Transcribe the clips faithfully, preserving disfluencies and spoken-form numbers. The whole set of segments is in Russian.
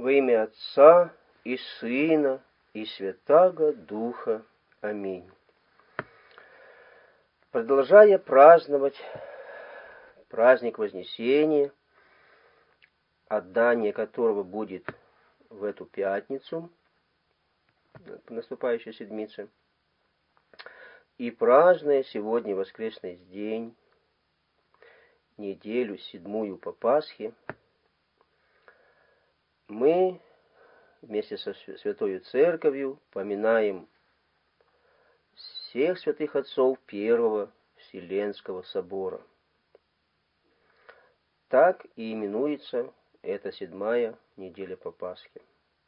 Во имя Отца и Сына и Святаго Духа. Аминь. Продолжая праздновать праздник Вознесения, отдание которого будет в эту пятницу, наступающей седмице, и празднуя сегодня воскресный день, неделю седьмую по Пасхе, мы вместе со Святою Церковью поминаем всех святых отцов Первого Вселенского собора. Так и именуется эта седьмая неделя по Пасхе.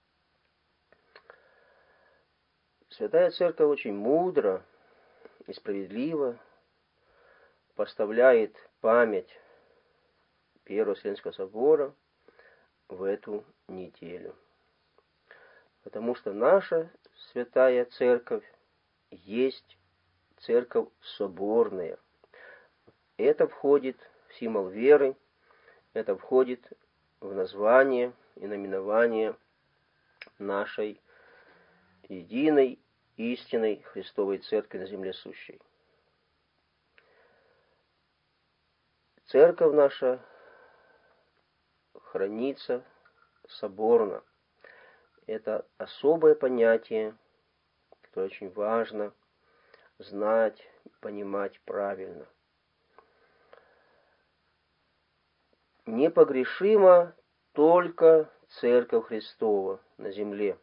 Святая Церковь очень мудро и справедливо поставляет память Первого Вселенского собора в эту неделю. Потому что наша Святая Церковь есть Церковь соборная. Это входит в символ веры, это входит в название и наименование нашей единой, истинной Христовой Церкви на земле сущей. Церковь наша хранится соборно. Это особое понятие, которое очень важно знать, понимать правильно. Непогрешима только Церковь Христова на земле.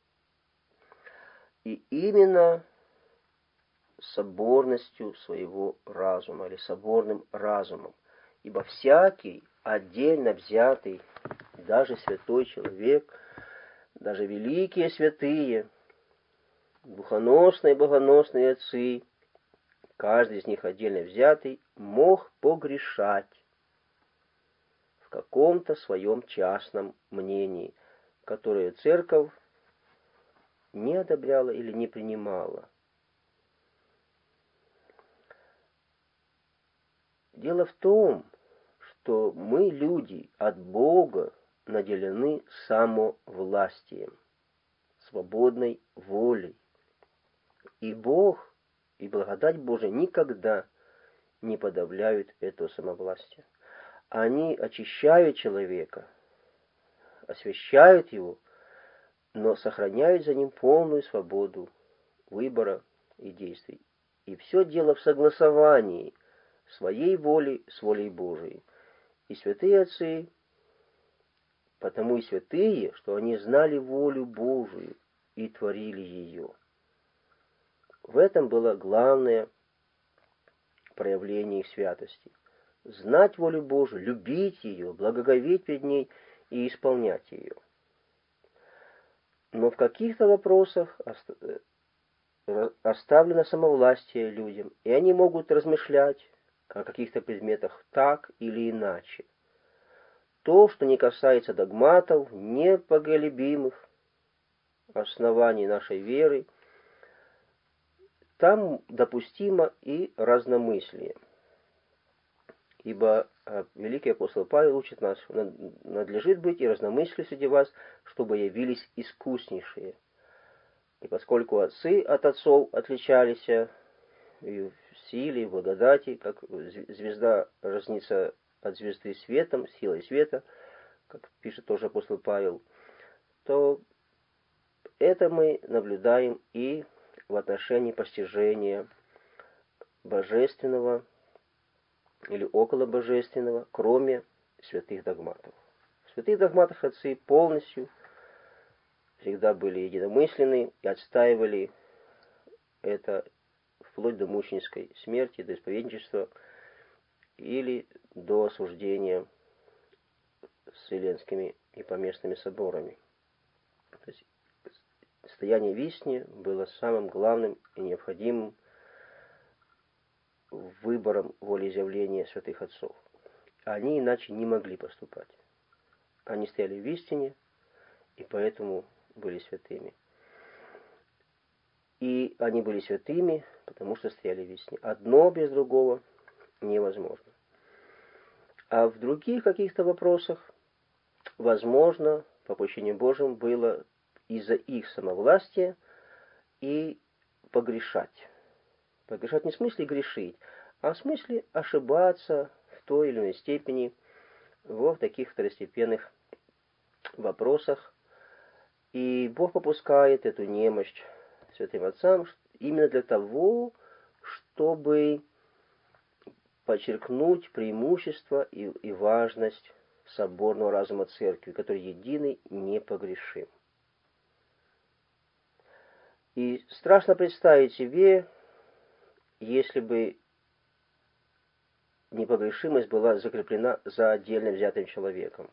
И именно соборностью своего разума, или соборным разумом. Ибо всякий отдельно взятый, даже святой человек, даже великие святые, духоносные, богоносные отцы, каждый из них отдельно взятый, мог погрешать в каком-то своем частном мнении, которое Церковь не одобряла или не принимала. Дело в том, что мы, люди, от Бога наделены самовластием, свободной волей. И Бог, и благодать Божия никогда не подавляют этого самовластия. Они очищают человека, освящают его, но сохраняют за ним полную свободу выбора и действий. И все дело в согласовании своей воли с волей Божией. И святые отцы, потому и святые, что они знали волю Божию и творили ее. В этом было главное проявление их святости. Знать волю Божию, любить ее, благоговеть перед ней и исполнять ее. Но в каких-то вопросах оставлено самовластие людям, и они могут размышлять о каких-то предметах так или иначе. То, что не касается догматов, непоколебимых оснований нашей веры, там допустимо и разномыслие. Ибо великий апостол Павел учит нас: надлежит быть и разномыслие среди вас, чтобы явились искуснейшие. И поскольку отцы от отцов отличались и в силе, и в благодати, как звезда разнится от звезды светом, силой света, как пишет тоже апостол Павел, то это мы наблюдаем и в отношении постижения божественного или около божественного, кроме святых догматов. В святых догматах отцы полностью всегда были единомысленны и отстаивали это вплоть до мученической смерти, до исповедничества или до осуждения вселенскими и поместными соборами. То есть стояние висни было самым главным и необходимым выбором волеизъявления святых отцов. Они иначе не могли поступать. Они стояли в истине и поэтому были святыми. И они были святыми, потому что стояли в истине. Одно без другого невозможно. А в других каких-то вопросах возможно попущением Божьим было из-за их самовластия и погрешать. Погрешать не в смысле грешить, а в смысле ошибаться в той или иной степени во таких второстепенных вопросах. И Бог попускает эту немощь святым отцам именно для того, чтобы подчеркнуть преимущество и, и важность соборного разума Церкви, который единый, непогрешим. И страшно представить себе, если бы непогрешимость была закреплена за отдельно взятым человеком.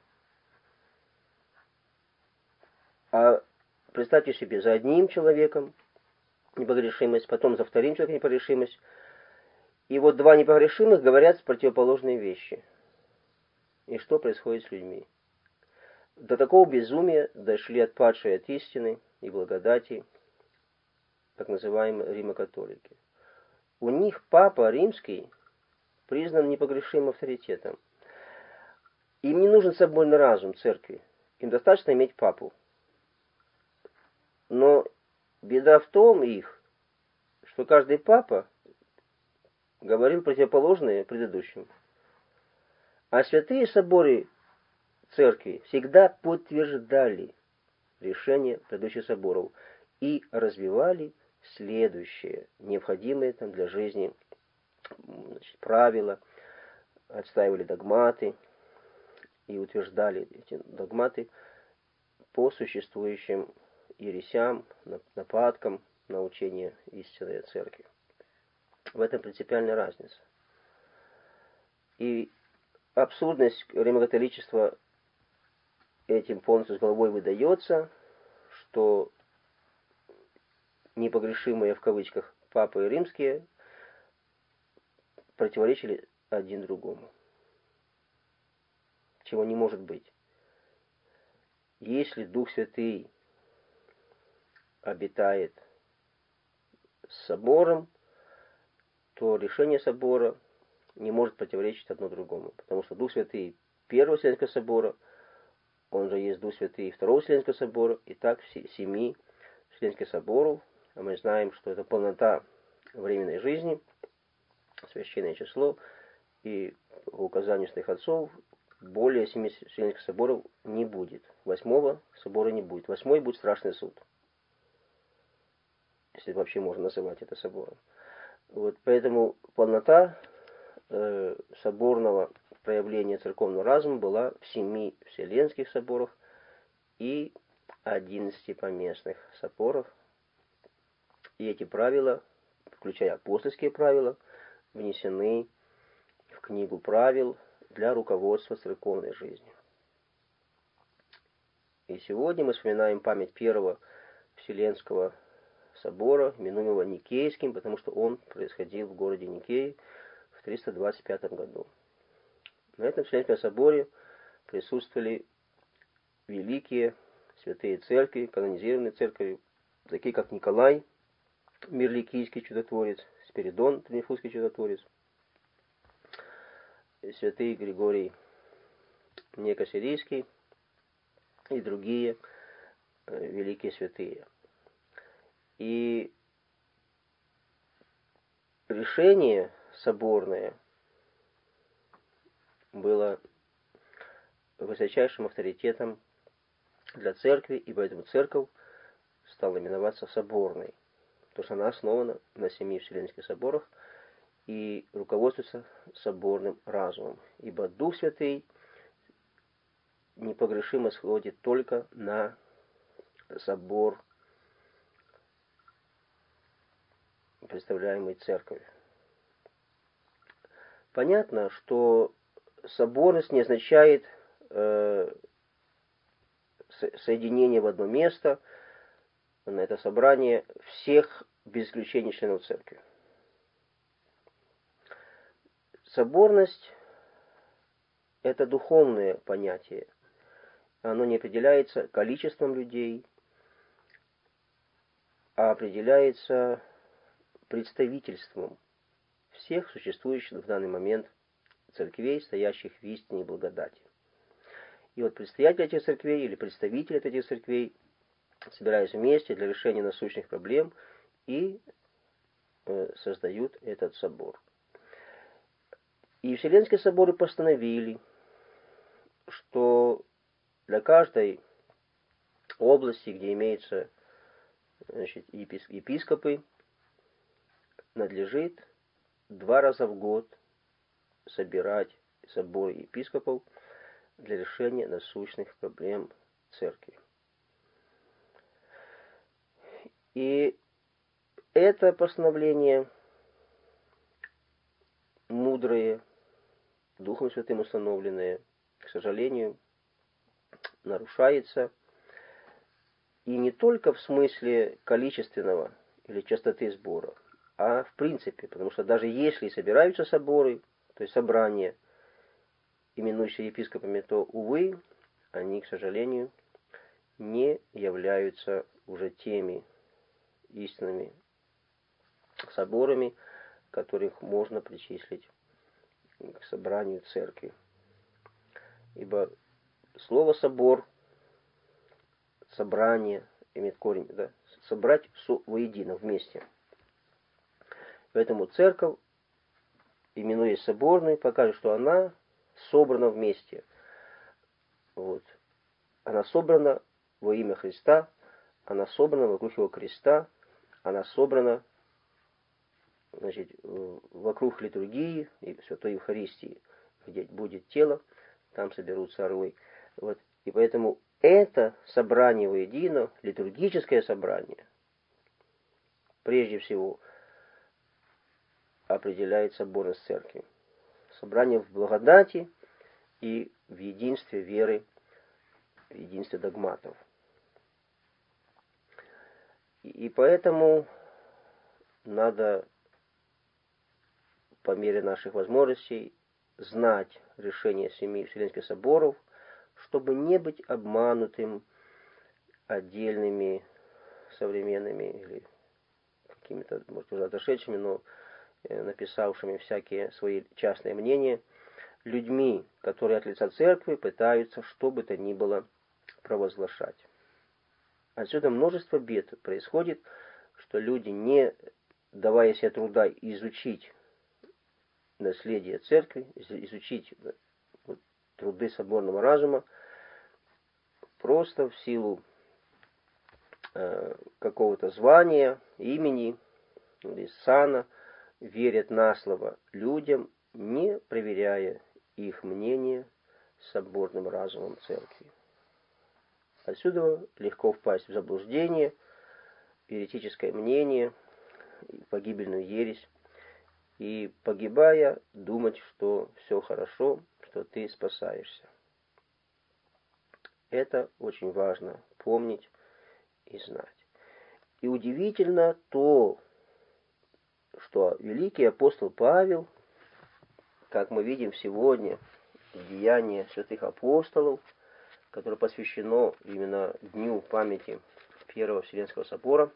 А представьте себе, за одним человеком непогрешимость, потом за вторым человеком непогрешимость. И вот два непогрешимых говорят противоположные вещи. И что происходит с людьми? До такого безумия дошли отпадшие от истины и благодати, так называемые римокатолики. У них папа римский признан непогрешимым авторитетом. Им не нужен соборный разум церкви. Им достаточно иметь папу. Но беда в том их, что каждый папа говорил противоположное предыдущему. А святые соборы церкви всегда подтверждали решения предыдущих соборов и развивали следующее, необходимое там для жизни, значит, правила, отстаивали догматы и утверждали эти догматы по существующим ересям, нападкам на учение истинной церкви. В этом принципиальная разница. И абсурдность римокатоличества этим полностью с головой выдается, что непогрешимые в кавычках папы римские противоречили один другому. Чего не может быть. Если Дух Святый обитает с собором, то решение собора не может противоречить одно другому. Потому что Дух Святый Первого Вселенского собора, он же есть Дух Святый Второго Вселенского собора, и так семи Вселенских соборов. А мы знаем, что это полнота временной жизни, священное число, и по указанию святых отцов более семи Вселенских соборов не будет. Восьмого собора не будет. Восьмой будет страшный суд. Если вообще можно называть это собором. Вот поэтому полнота э, соборного проявления церковного разума была в семи Вселенских соборах и одиннадцати поместных соборах. И эти правила, включая апостольские правила, внесены в книгу правил для руководства церковной жизнью. И сегодня мы вспоминаем память первого Вселенского собора, именуемого Никейским, потому что он происходил в городе Никей в триста двадцать пятом году. На этом Вселенском соборе присутствовали великие святые церкви, канонизированные церкви, такие как Николай, Мирликийский чудотворец, Спиридон, Тринифузский чудотворец, святый Григорий Некосирийский и другие великие святые. И решение соборное было высочайшим авторитетом для церкви, и поэтому церковь стала именоваться соборной, потому что она основана на семи Вселенских соборах и руководствуется соборным разумом. Ибо Дух Святый непогрешимо сходит только на собор, представляемый церковью. Понятно, что соборность не означает э, соединение в одно место, на это собрание всех без исключения членов церкви. Соборность – это духовное понятие. Оно не определяется количеством людей, а определяется представительством всех существующих в данный момент церквей, стоящих в истине и благодати. И вот предстоятели этих церквей или представители этих церквей собираются вместе для решения насущных проблем и э, создают этот собор. И Вселенские соборы постановили, что для каждой области, где имеются, значит, епископы, надлежит два раза в год собирать соборы епископов для решения насущных проблем церкви. И это постановление мудрое, Духом Святым установленное, к сожалению, нарушается. И не только в смысле количественного или частоты сбора, а в принципе, потому что даже если собираются соборы, то есть собрания, именующиеся епископами, то, увы, они, к сожалению, не являются уже теми истинными соборами, которых можно причислить к собранию церкви. Ибо слово «собор», «собрание» имеет корень, да, собрать воедино, вместе. Поэтому церковь, именуясь соборной, покажет, что она собрана вместе. Вот. Она собрана во имя Христа, она собрана вокруг Его креста, она собрана, значит, вокруг литургии и Святой Евхаристии, где будет тело, там соберутся орлы. Вот. И поэтому это собрание воедино, литургическое собрание, прежде всего, определяет соборность церкви. Собрание в благодати и в единстве веры, в единстве догматов. И поэтому надо по мере наших возможностей знать решение семи Вселенских соборов, чтобы не быть обманутым отдельными современными или какими-то, может, уже отошедшими, но написавшими всякие свои частные мнения, людьми, которые от лица церкви пытаются что бы то ни было провозглашать. Отсюда множество бед происходит, что люди, не давая себе труда изучить наследие церкви, изучить вот, труды соборного разума, просто в силу э, какого-то звания, имени или сана верят на слово людям, не проверяя их мнение соборным разумом церкви. Отсюда легко впасть в заблуждение, еретическое мнение, погибельную ересь, и, погибая, думать, что все хорошо, что ты спасаешься. Это очень важно помнить и знать. И удивительно то, что великий апостол Павел, как мы видим сегодня в Деянии святых апостолов, которое посвящено именно дню памяти Первого Вселенского собора,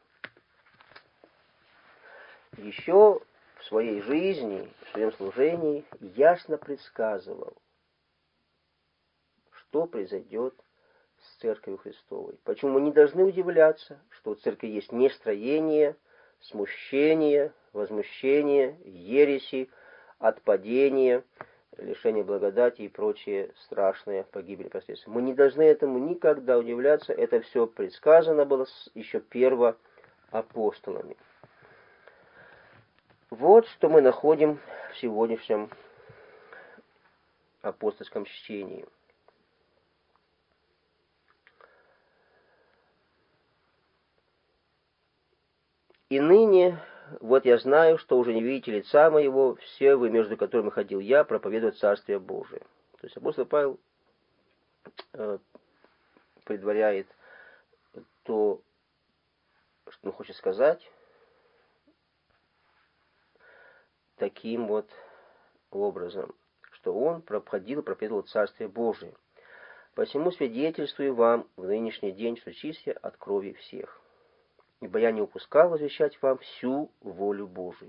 еще в своей жизни, в своем служении ясно предсказывал, что произойдет с Церковью Христовой. Почему мы не должны удивляться, что у Церкви есть нестроение, смущение, возмущение, ереси, отпадение, лишение благодати и прочие страшные погибели последствия. Мы не должны этому никогда удивляться, это все предсказано было еще первоапостолами. Вот что мы находим в сегодняшнем апостольском чтении. И ныне, вот я знаю, что уже не видите лица моего, все вы, между которыми ходил я, проповедовать Царствие Божие. То есть апостол Павел э, предваряет то, что он хочет сказать, таким вот образом, что он проходил и проповедовал Царствие Божие. Посему свидетельствую вам в нынешний день, что чист я от крови всех. Ибо я не упускал возвещать вам всю волю Божию.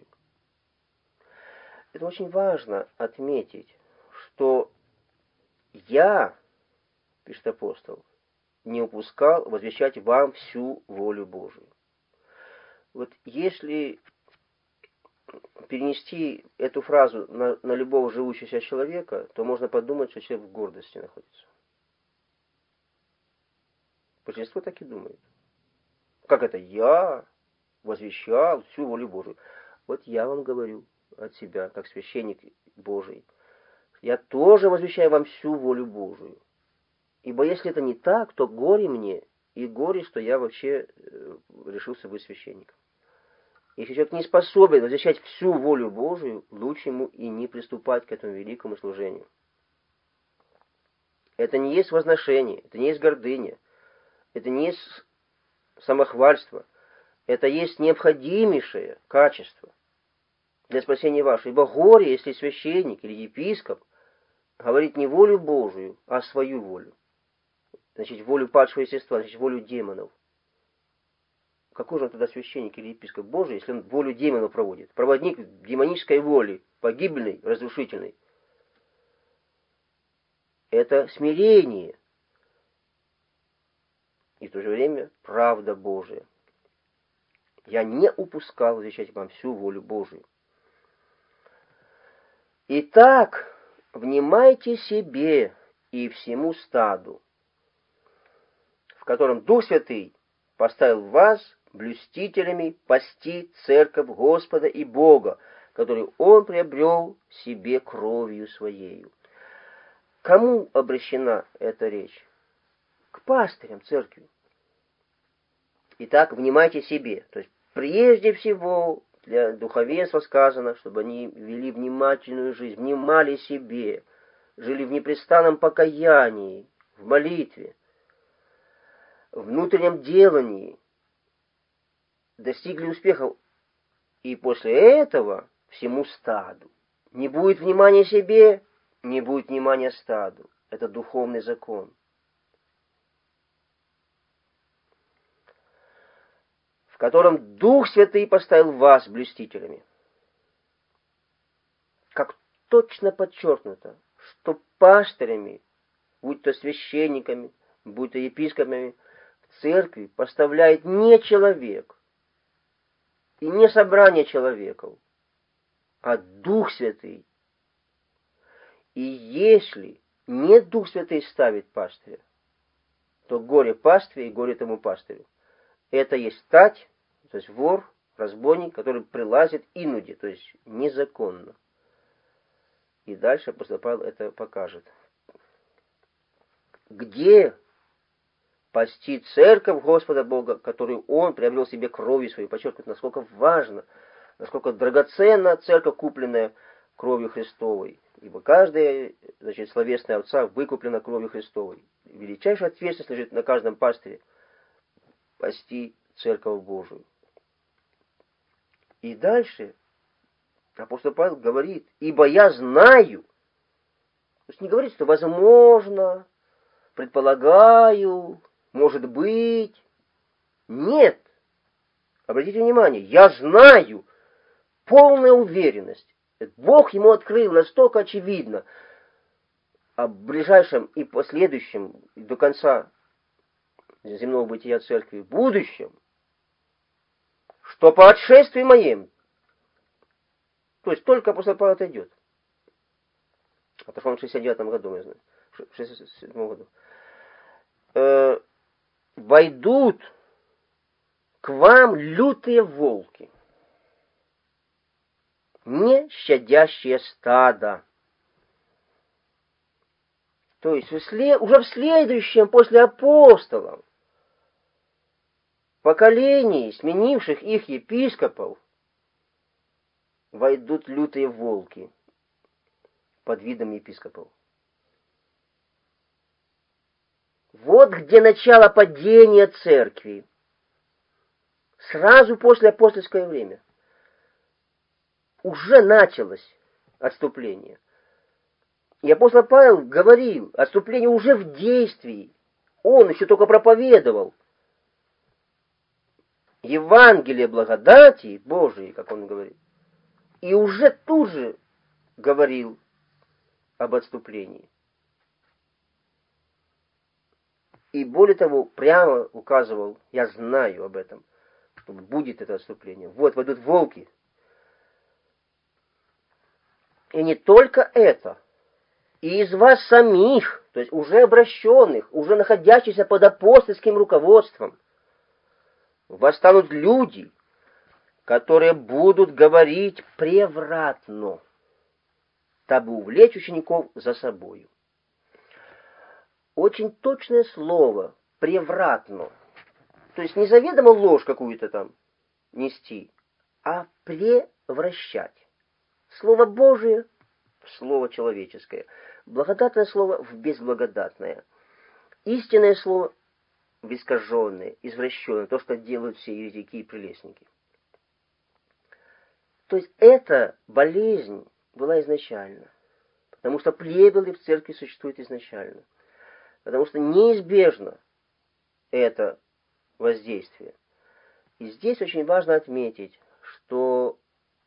Это очень важно отметить, что я пишет апостол, не упускал возвещать вам всю волю Божию. Вот если перенести эту фразу на, на любого живущего человека, то можно подумать, что человек в гордости находится. Большинство так и думает. Как это? Я возвещал всю волю Божию. Вот я вам говорю от себя, как священник Божий, я тоже возвещаю вам всю волю Божию. Ибо если это не так, то горе мне, и горе, что я вообще решился быть священником. Если человек не способен возвещать всю волю Божию, лучше ему и не приступать к этому великому служению. Это не есть возношение, это не есть гордыня, это не есть самохвальство, это есть необходимейшее качество для спасения вашего. Ибо горе, если священник или епископ говорит не волю Божию, а свою волю. Значит, волю падшего естества, значит, волю демонов. Какой же он тогда священник или епископ Божий, если он волю демонов проводит? Проводник демонической воли, погибельной, разрушительной. Это смирение. И в то же время правда Божия. Я не упускал возвещать вам всю волю Божию. Итак, внимайте себе и всему стаду, в котором Дух Святый поставил вас блюстителями пасти церковь Господа и Бога, которую Он приобрел себе кровью Своею. Кому обращена эта речь? К пастырям церкви. Итак, внимайте себе. То есть, прежде всего, для духовенства сказано, чтобы они вели внимательную жизнь, внимали себе, жили в непрестанном покаянии, в молитве, в внутреннем делании, достигли успехов. И после этого всему стаду. Не будет внимания себе, не будет внимания стаду. Это духовный закон. В котором Дух Святый поставил вас блюстителями. Как точно подчеркнуто, что пастырями, будь то священниками, будь то епископами, в церкви поставляет не человек и не собрание человеков, а Дух Святый. И если не Дух Святый ставит пастыря, то горе пастве и горе тому пастырю. Это есть стать, то есть вор, разбойник, который прилазит инуди, то есть незаконно. И дальше апостол Павел это покажет. Где пасти церковь Господа Бога, которую Он приобрел себе кровью своей? Подчеркивает, насколько важно, насколько драгоценна церковь, купленная кровью Христовой. Ибо каждая, значит, словесная овца выкуплена кровью Христовой. Величайшая ответственность лежит на каждом пастыре пасти церковь Божию. И дальше апостол Павел говорит, ибо я знаю, то есть не говорит, что возможно, предполагаю, может быть. Нет. Обратите внимание, я знаю, полная уверенность. Бог ему открыл настолько очевидно о ближайшем и последующем, и до конца земного бытия церкви, в будущем, что по отшествии моим, то есть только апостол Павел отойдет. Отошел он в шестьдесят девятом году, я знаю, в шестьдесят седьмом году. Э, войдут к вам лютые волки, не щадящие стада. То есть уже в следующем, после апостолов, поколений, сменивших их епископов, войдут лютые волки под видом епископов. Вот где начало падения церкви. Сразу после апостольское время. Уже началось отступление. И апостол Павел говорил, отступление уже в действии. Он еще только проповедовал Евангелие благодати Божией, как он говорит. И уже тут же говорил об отступлении. И более того, прямо указывал, я знаю об этом, что будет это отступление. Вот войдут волки. И не только это. И из вас самих, то есть уже обращенных, уже находящихся под апостольским руководством, восстанут люди, которые будут говорить превратно, дабы увлечь учеников за собою. Очень точное слово «превратно». То есть не заведомо ложь какую-то там нести, а превращать. Слово Божие в слово человеческое. Благодатное слово в безблагодатное. Истинное слово в искаженное, извращенное. То, что делают все еретики и прелестники. То есть эта болезнь была изначально. Потому что плевелы в церкви существуют изначально. Потому что неизбежно это воздействие. И здесь очень важно отметить, что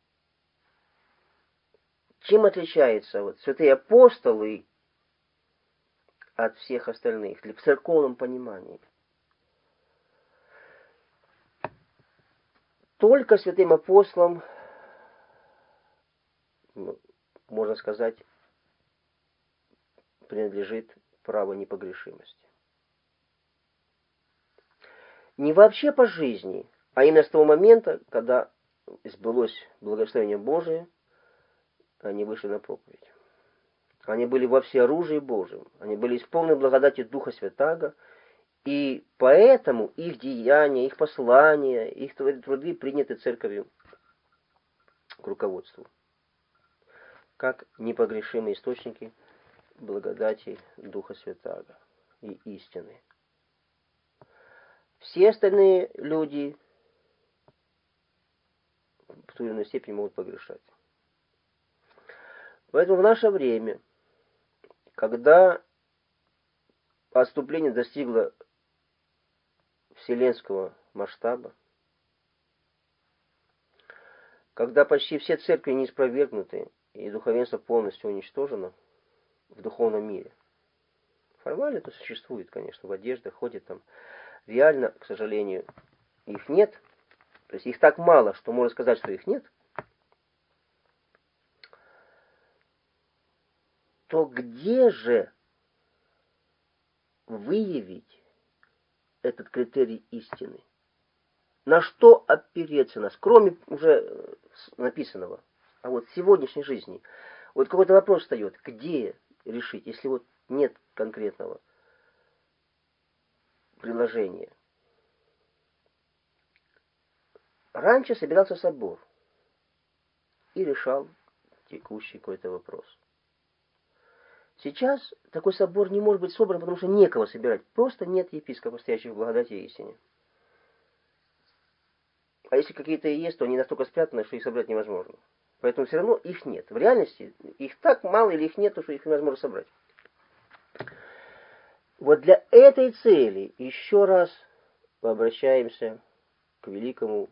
чем отличаются вот святые апостолы от всех остальных в церковном понимании. Только святым апостолам, можно сказать, принадлежит право непогрешимости. Не вообще по жизни, а именно с того момента, когда сбылось благословение Божие, они вышли на проповедь. Они были во всеоружии Божьем, они были исполнены благодати Духа Святаго, и поэтому их деяния, их послания, их труды приняты церковью к руководству, как непогрешимые источники благодати Духа Святаго и истины. Все остальные люди в той или иной степени могут погрешать. Поэтому в наше время, когда отступление достигло вселенского масштаба, когда почти все церкви не испровергнуты и духовенство полностью уничтожено в духовном мире. Формально это существует, конечно, в одеждах ходят там. Реально, к сожалению, их нет. То есть их так мало, что можно сказать, что их нет. То где же выявить этот критерий истины? На что опереться нас, кроме уже написанного, а вот в сегодняшней жизни? Вот какой-то вопрос встает, где решить, если вот нет конкретного приложения. Раньше собирался собор и решал текущий какой-то вопрос. Сейчас такой собор не может быть собран, потому что некого собирать. Просто нет епископа, стоящих в благодати и истине. А если какие-то и есть, то они настолько спрятаны, что их собрать невозможно. Поэтому все равно их нет. В реальности их так мало или их нет, что их невозможно собрать. Вот для этой цели еще раз обращаемся к великому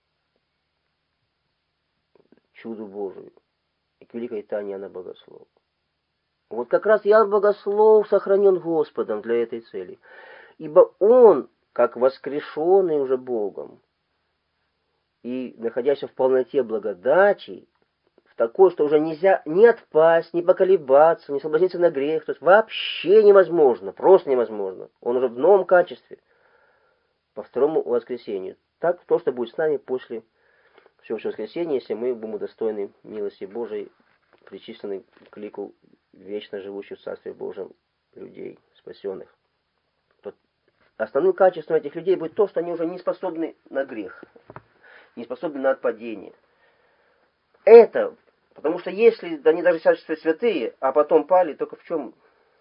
чуду Божию и к великой тайне Иоанна Богослова. Вот как раз Иоанн Богослов сохранен Господом для этой цели. Ибо он, как воскрешенный уже Богом, и находясь в полноте благодати, в такой, что уже нельзя ни отпасть, ни поколебаться, ни соблазниться на грех, то есть вообще невозможно, просто невозможно. Он уже в новом качестве, по второму воскресению. Так то, что будет с нами после всеобщего воскресения, если мы будем удостоены милости Божией, причислены к лику вечно живущих в Царстве Божьем людей, спасенных. То основным качеством этих людей будет то, что они уже не способны на грех, не способны на отпадение. Это, потому что если они даже сейчас святые, а потом пали, только в чем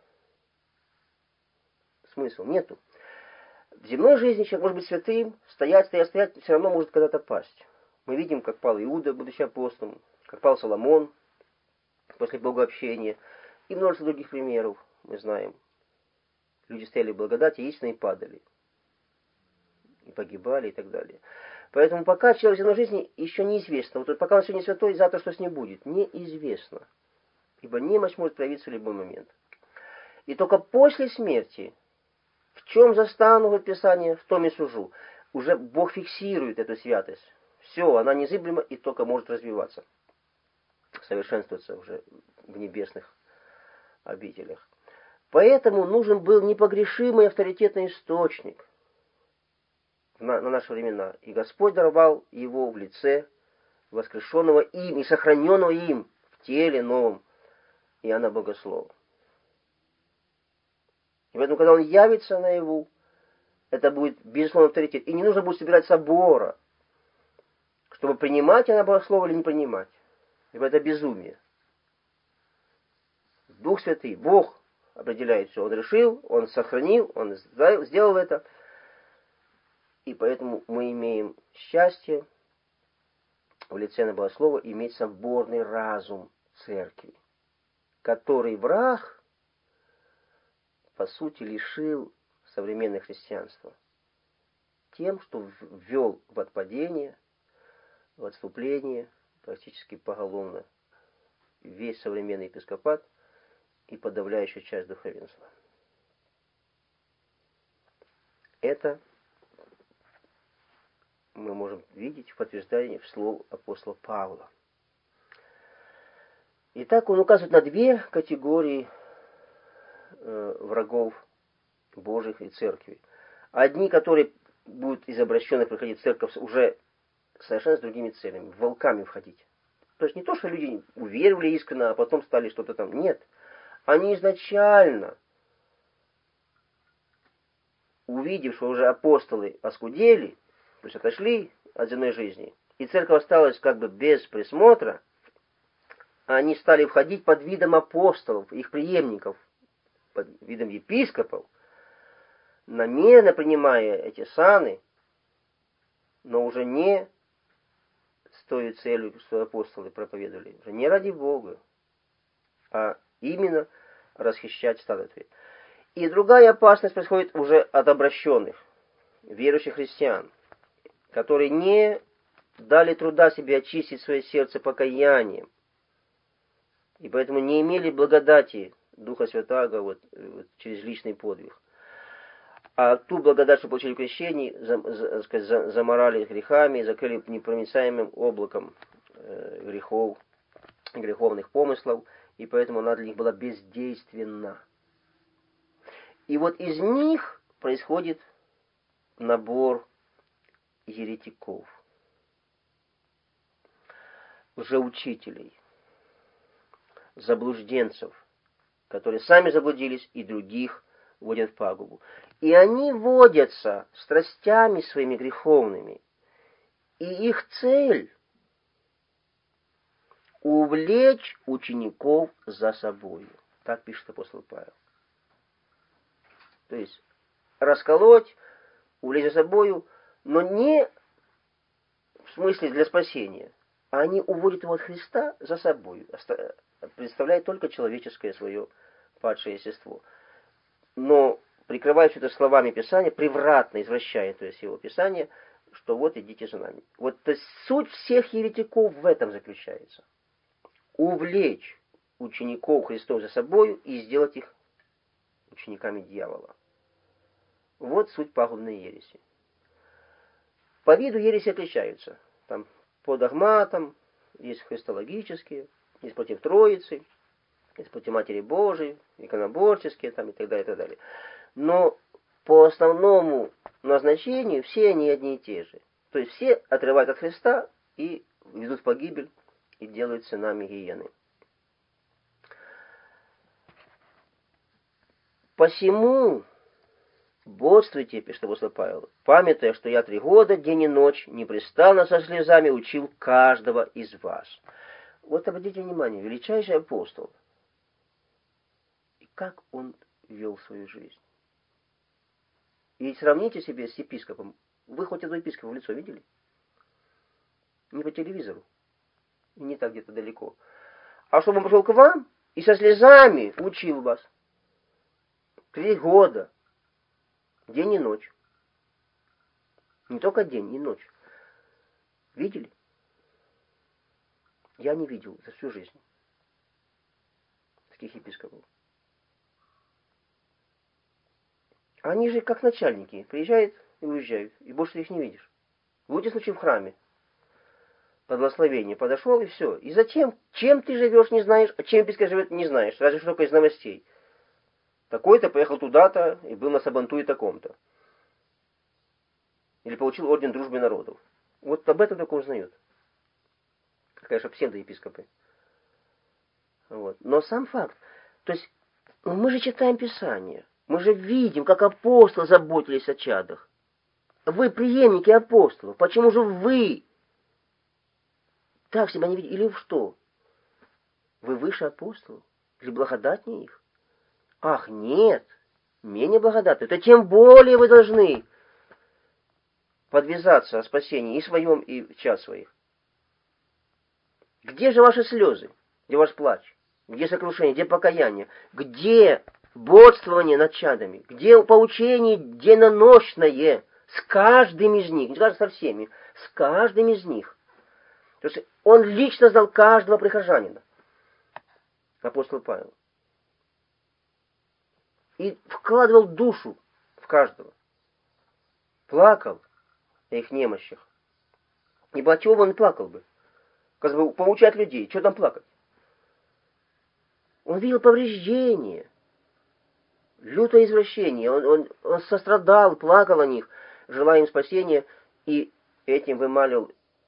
смысл? Нету. В земной жизни человек может быть святым, стоять, стоять, стоять, все равно может когда-то пасть. Мы видим, как пал Иуда, будучи апостолом, как пал Соломон после богообщения, и множество других примеров мы знаем. Люди стояли в благодати, истинно и падали, и погибали, и так далее. Поэтому пока человек в земной жизни еще неизвестно. Вот пока он сегодня святой, завтра что с ним будет, неизвестно. Ибо немощь может проявиться в любой момент. И только после смерти В чем застану, говорит Писание, в том и сужу. Уже Бог фиксирует эту святость. Все, она незыблема и только может развиваться, совершенствоваться уже в небесных обителях. Поэтому нужен был непогрешимый авторитетный источник на, на наши времена. И Господь даровал его в лице воскрешенного им и сохраненного им в теле новом Иоанна Богослова. И поэтому, когда он явится наяву, это будет, безусловно, авторитет. И не нужно будет собирать собора, чтобы принимать Иоанна Богослова или не принимать. Ибо это безумие. Дух Святый, Бог определяет все. Он решил, Он сохранил, Он сделал это. И поэтому мы имеем счастье в лице Иоанна Богослова иметь соборный разум церкви, который враг, по сути, лишил современное христианство тем, что ввел в отпадение, в отступление практически поголовно весь современный епископат и подавляющую часть духовенства. Это мы можем видеть в подтверждании слов апостола Павла. Итак, он указывает на две категории э, врагов Божьих и церкви. Одни, которые будут из обращенных приходить в церковь уже совершенно с другими целями, волками входить. То есть не то, что люди уверовали искренне, а потом стали что-то там. Нет. Они изначально, увидев, что уже апостолы оскудели, то есть отошли от земной жизни, и церковь осталась как бы без присмотра, они стали входить под видом апостолов, их преемников, под видом епископов, намеренно принимая эти саны, но уже не с той целью, что апостолы проповедовали, уже не ради Бога, а именно расхищать статуи. И другая опасность происходит уже от обращенных, верующих христиан, которые не дали труда себе очистить свое сердце покаянием, и поэтому не имели благодати Духа Святаго вот, вот, через личный подвиг. А ту благодать, что получили в крещении, за, за, за, заморали грехами, закрыли непроницаемым облаком э, грехов, греховных помыслов, и поэтому она для них была бездейственна. И вот из них происходит набор еретиков, лжеучителей, заблужденцев, которые сами заблудились и других вводят в пагубу. И они водятся страстями своими греховными. И их цель — увлечь учеников за собою. Так пишет апостол Павел. То есть расколоть, увлечь за собою, но не в смысле для спасения. А они уводят его от Христа за собою, представляя только человеческое свое падшее естество. Но прикрывая все это словами Писания, превратно извращая, то есть его Писание, что вот идите за нами. Вот то есть суть всех еретиков в этом заключается. Увлечь учеников Христов за собою и сделать их учениками дьявола. Вот суть пагубной ереси. По виду ереси отличаются. Там по догматам есть христологические, есть против Троицы, есть против Матери Божией, иконоборческие там, и так далее, и так далее. Но по основному назначению все они одни и те же. То есть все отрывают от Христа и ведут в погибель и делают сынами гиены. Посему бодствуйте, пишет апостол Павел, памятуя, что я три года, день и ночь, непрестанно со слезами учил каждого из вас. Вот обратите внимание, величайший апостол, и как он вел свою жизнь. И сравните себе с епископом. Вы хоть одного епископа в лицо видели? Не по телевизору, и не так где-то далеко. А чтобы он пошел к вам и со слезами учил вас. Три года. День и ночь. Не только день и ночь. Видели? Я не видел за всю жизнь таких епископов. Они же как начальники, приезжают и уезжают, и больше ты их не видишь. В лучшем случае в храме. Под благословение подошел, и все. И затем, чем ты живешь, не знаешь, а чем епископ живет, не знаешь. Разве что только из новостей. Такой-то поехал туда-то и был на Сабантуе таком-то. Или получил орден дружбы народов. Вот об этом только узнают. Конечно, псевдоепископы. Вот. Но сам факт. То есть, ну, мы же читаем Писание. Мы же видим, как апостолы заботились о чадах. Вы преемники апостолов. Почему же вы так себя не видите? Или что? Вы выше апостолов? Или благодатнее их? Ах, нет. Менее благодатные. То тем более вы должны подвязаться о спасении и своем, и в час своих. Где же ваши слезы? Где ваш плач? Где сокрушение? Где покаяние? Где бодствование над чадами? Где поучение денонощное с каждым из них? Не скажем со всеми, с каждым из них. То есть он лично знал каждого прихожанина. Апостол Павел. И вкладывал душу в каждого. Плакал о их немощах. Ибо от чего он плакал бы? Как бы поучать людей. Что там плакать? Он видел повреждения. Лютое извращение. Он, он, он сострадал, плакал о них, желая им спасения, и этим вымалил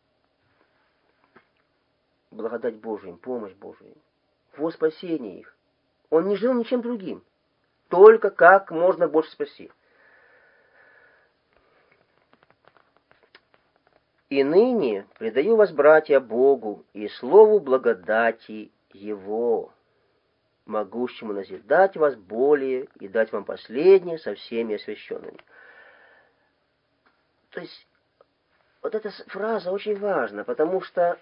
благодать Божию, помощь Божию. Во спасение их. Он не жил ничем другим. Только как можно больше спасти. И ныне предаю вас, братья, Богу и слову благодати Его, могущему назидать вас более и дать вам последнее со всеми освященными. То есть, вот эта фраза очень важна, потому что,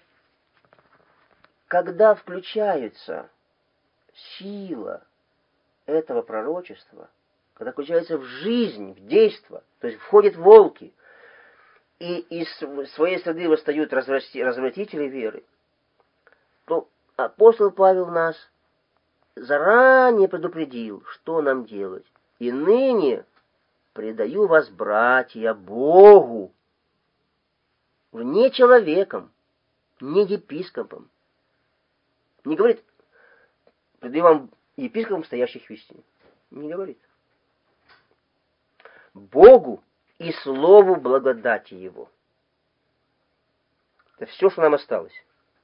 когда включается сила этого пророчества, когда включается в жизнь, в действо, то есть входят волки, и из своей среды восстают развратители веры, то апостол Павел нас заранее предупредил, что нам делать. И ныне предаю вас, братья, Богу, не человеком, не епископом. Не говорит, предаю вам епископам, стоящих в истине. Не говорит. Богу и слову благодати Его. Это все, что нам осталось.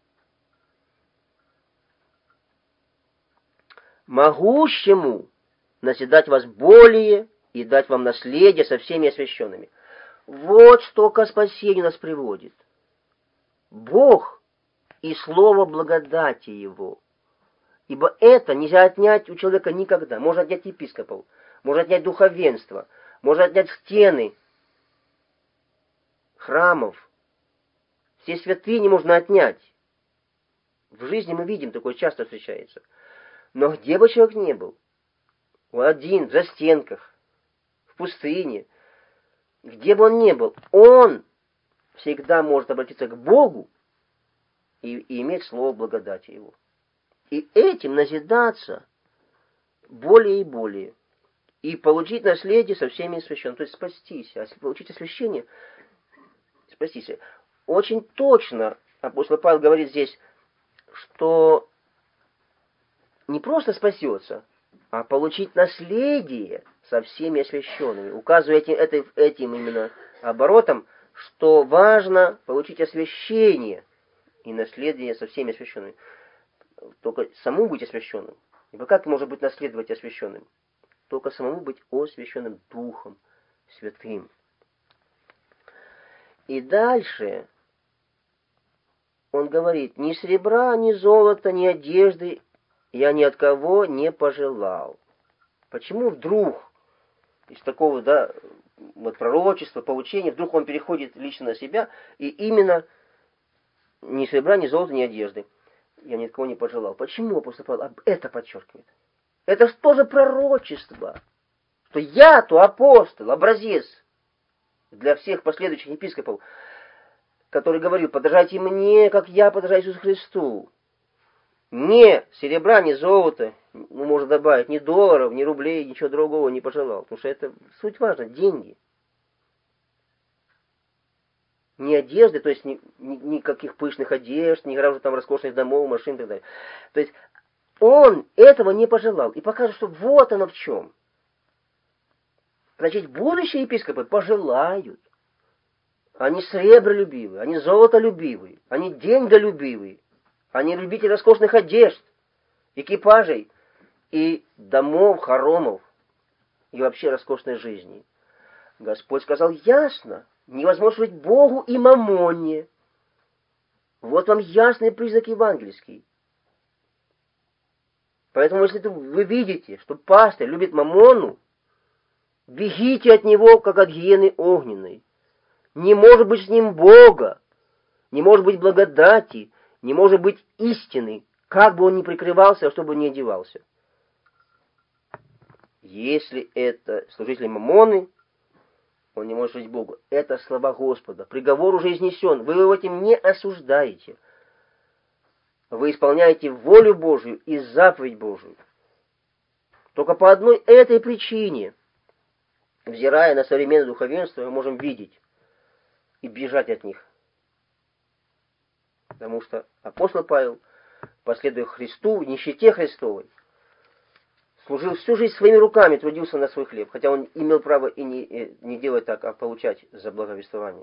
Могущему назидать вас более и дать вам наследие со всеми освященными. Вот что ко спасению нас приводит. Бог и слово благодати Его. Ибо это нельзя отнять у человека никогда. Можно отнять епископов, можно отнять духовенство, можно отнять стены храмов. Все святыни можно отнять. В жизни мы видим, такое часто встречается. Но где бы человек ни был, один, в застенках, в пустыне, где бы он ни был, он всегда может обратиться к Богу и, и иметь слово благодати Его. И этим назидаться более и более. И получить наследие со всеми освященными. То есть спастись. А если получить освящение, спастись. Очень точно апостол Павел говорит здесь, что не просто спасется, а получить наследие со всеми освященными. Указывая этим, этим, этим именно оборотом, что важно получить освящение и наследие со всеми освященными. Только самому быть освященным. Ибо как может быть наследовать освященным? Только самому быть освященным Духом Святым. И дальше он говорит, ни серебра, ни золота, ни одежды я ни от кого не пожелал. Почему вдруг из такого, да, вот пророчества, поучения, вдруг он переходит лично на себя, и именно ни серебра, ни золота, ни одежды я ни от кого не пожелал. Почему апостол Павел это подчеркивает? Это же тоже пророчество, что я-то апостол, образец для всех последующих епископов, который говорил, подражайте мне, как я подражаю Иисусу Христу. Ни серебра, ни золота ну, можно добавить, ни долларов, ни рублей, ничего другого не пожелал. Потому что это суть важна, деньги. Ни одежды, то есть ни, ни, никаких пышных одежд, ни гораздо там роскошных домов, машин и так далее. То есть он этого не пожелал. И покажет, что вот оно в чем. Значит, будущие епископы пожелают. Они сребролюбивые, они золотолюбивые, они деньголюбивые, они любители роскошных одежд, экипажей и домов, хоромов, и вообще роскошной жизни. Господь сказал ясно, невозможно жить Богу и мамоне. Вот вам ясный признак евангельский. Поэтому, если вы видите, что пастырь любит мамону, бегите от него, как от гиены огненной. Не может быть с ним Бога, не может быть благодати, не может быть истины, как бы он ни прикрывался, чтобы не одевался. Если это служители мамоны, он не может жить Богу. Это слова Господа. Приговор уже изнесен. Вы его этим не осуждаете. Вы исполняете волю Божию и заповедь Божию. Только по одной этой причине, взирая на современное духовенство, мы можем видеть и бежать от них. Потому что апостол Павел, последуя Христу, в нищете Христовой, служил всю жизнь своими руками, трудился на свой хлеб, хотя он имел право и не, не делать так, а получать за благовествование.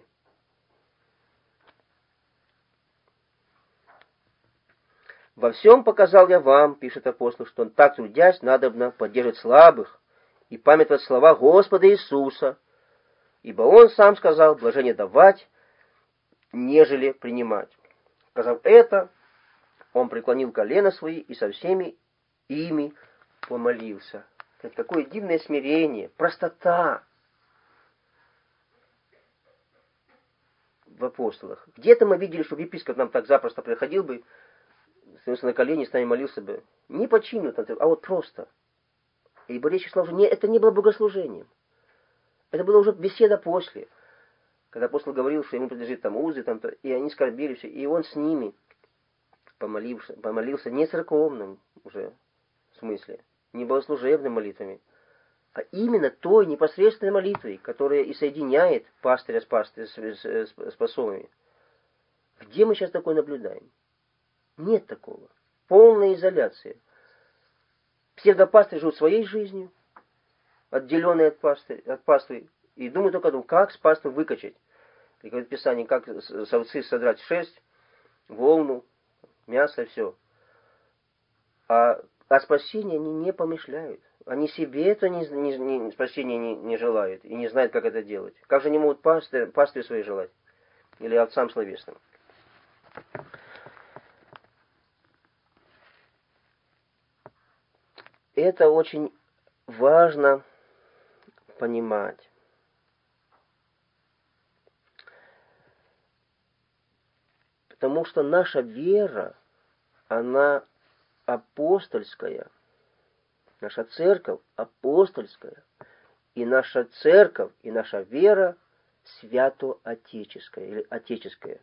«Во всем показал я вам, — пишет апостол, — что он так трудясь, надобно поддерживать слабых и памятовать слова Господа Иисуса, ибо он сам сказал, блажение давать, нежели принимать». Сказав это, он преклонил колено свои и со всеми ими помолился. Какое дивное смирение, простота в апостолах. Где-то мы видели, что епископ нам так запросто приходил бы, становился на колени, с нами молился бы. Не по чину, а вот просто. Ибо речь шла уже не, это не было богослужением. Это была уже беседа после. Когда апостол говорил, что ему принадлежит там узы, там, то, и они скорбели все, и он с ними помолился, помолился не церковным уже в смысле, не богослужебными молитвами, а именно той непосредственной молитвой, которая и соединяет пастыря с, пастырь, с, с, с, с посолами. Где мы сейчас такое наблюдаем? Нет такого. Полная изоляция. Псевдопастыри живут своей жизнью, отделенные от пастыря, от паствы, и думают только о том, как с паствы выкачать. И говорит Писание, как с овцы содрать шерсть, волну, мясо, все. А о спасении они не помышляют. Они себе это не, не, не, спасения не, не желают и не знают, как это делать. Как же они могут пастырь, пастве своей желать? Или отцам словесным? Это очень важно понимать. Потому что наша вера, она апостольская. Наша церковь апостольская. И наша церковь, и наша вера свято-отеческая или отеческая.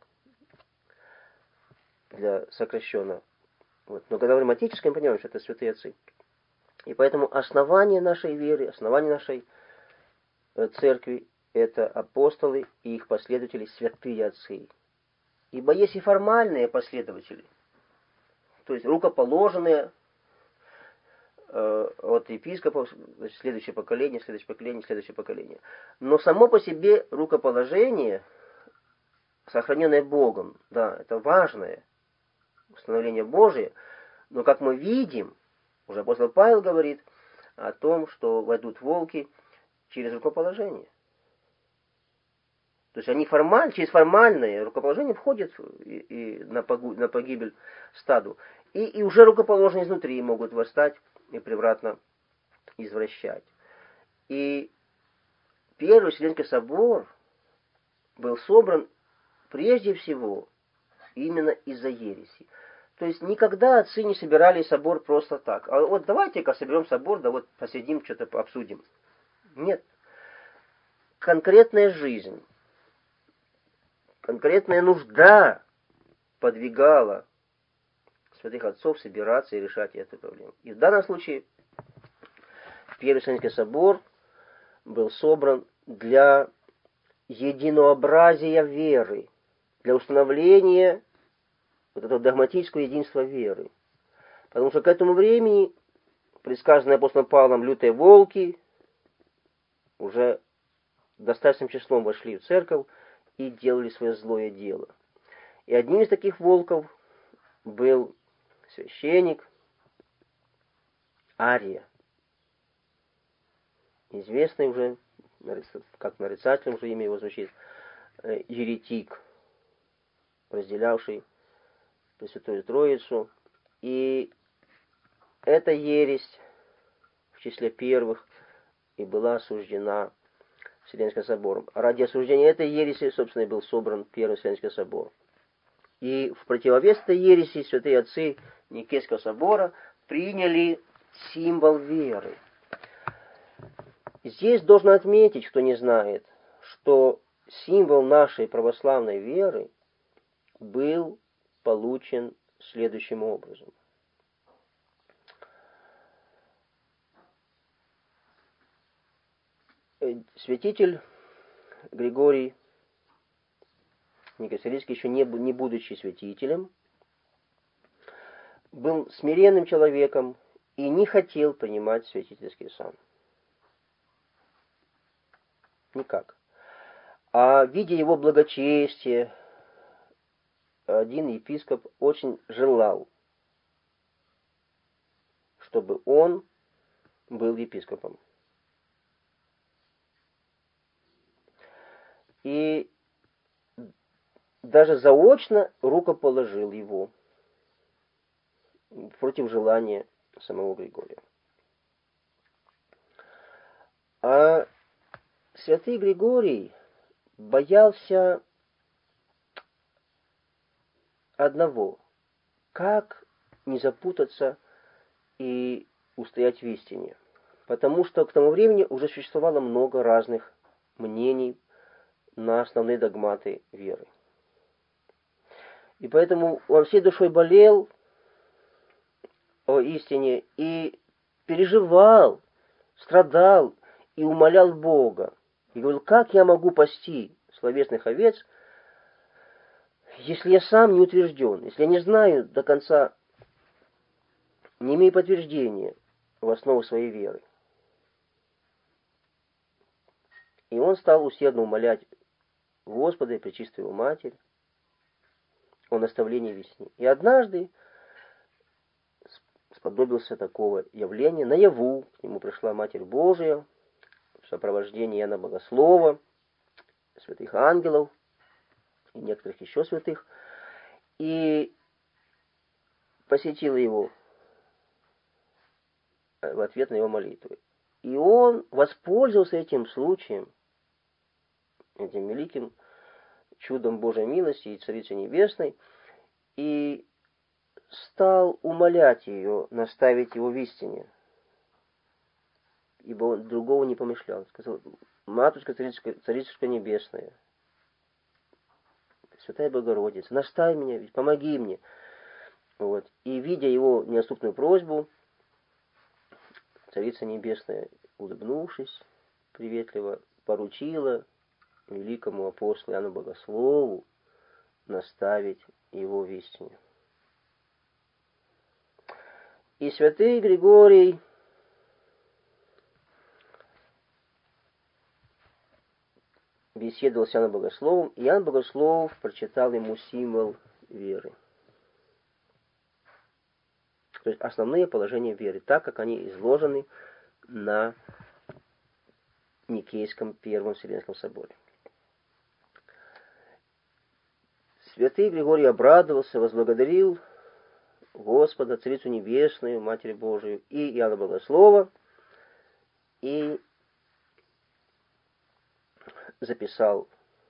Для сокращенно. Вот. Но когда говорим отеческая, мы понимаем, что это святые отцы. И поэтому основание нашей веры, основание нашей церкви — это апостолы и их последователи, святые отцы. Ибо есть и формальные последователи, то есть рукоположенные э, от епископов, значит, следующее поколение, следующее поколение, следующее поколение. Но само по себе рукоположение, сохраненное Богом, да, это важное установление Божие, но как мы видим, уже апостол Павел говорит о том, что войдут волки через рукоположение. То есть они формально, через формальное рукоположение входят и, и на, погу, на погибель стаду. И, и уже рукоположенные изнутри могут восстать и превратно извращать. И Первый Вселенский собор был собран прежде всего именно из-за ереси. То есть никогда отцы не собирали собор просто так. А вот давайте-ка соберем собор, да вот посидим, что-то обсудим. Нет. Конкретная жизнь, конкретная нужда подвигала святых отцов собираться и решать эту проблему. И в данном случае Первый Вселенский собор был собран для единообразия веры, для установления вот этого догматического единства веры. Потому что к этому времени, предсказанные апостолом Павлом лютые волки, уже достаточным числом вошли в церковь и делали свое злое дело. И одним из таких волков был священник Ария, известный уже, как нарицательное уже имя его звучит, еретик, разделявший Пресвятую Троицу. И эта ересь в числе первых и была осуждена Вселенским собором. Ради осуждения этой ереси, собственно, и был собран Первый Вселенский собор. И в противовес этой ереси святые отцы Никейского собора приняли символ веры. Здесь должен отметить, кто не знает, что символ нашей православной веры был получен следующим образом. Святитель Григорий Никосарийский, еще не, не будучи святителем, был смиренным человеком и не хотел принимать святительский сан. Никак. А видя его благочестие, один епископ очень желал, чтобы он был епископом. И даже заочно рукоположил его против желания самого Григория. А святый Григорий боялся одного: как не запутаться и устоять в истине. Потому что к тому времени уже существовало много разных мнений на основные догматы веры. И поэтому он всей душой болел о истине и переживал, страдал и умолял Бога. И говорил: как я могу пасти словесных овец, если я сам не утвержден, если я не знаю до конца, не имею подтверждения в основу своей веры. И он стал усердно умолять Господа и Пречистую Его Матерь о наставлении весне. И однажды сподобился такого явления. Наяву к нему пришла Матерь Божия в сопровождении Иоанна Богослова, святых ангелов и некоторых еще святых, и посетила его в ответ на его молитвы. И он воспользовался этим случаем, этим великим чудом Божьей милости и Царицы Небесной, и стал умолять ее наставить его в истине, ибо он другого не помышлял. Он сказал: Матушка Царицушка, Царицушка Небесная, Святая Богородица, наставь меня, ведь помоги мне. Вот. И, видя его неотступную просьбу, Царица Небесная, улыбнувшись приветливо, поручила великому апостолу Иоанну Богослову наставить его в истине. И святый Григорий беседовал с Иоанном Богословом, и Иоанн Богослов прочитал ему символ веры. То есть основные положения веры, так как они изложены на Никейском Первом Вселенском соборе. Святый Григорий обрадовался, возблагодарил Господа, Царицу Небесную, Матерь Божию и Иоанна Богослова, и записал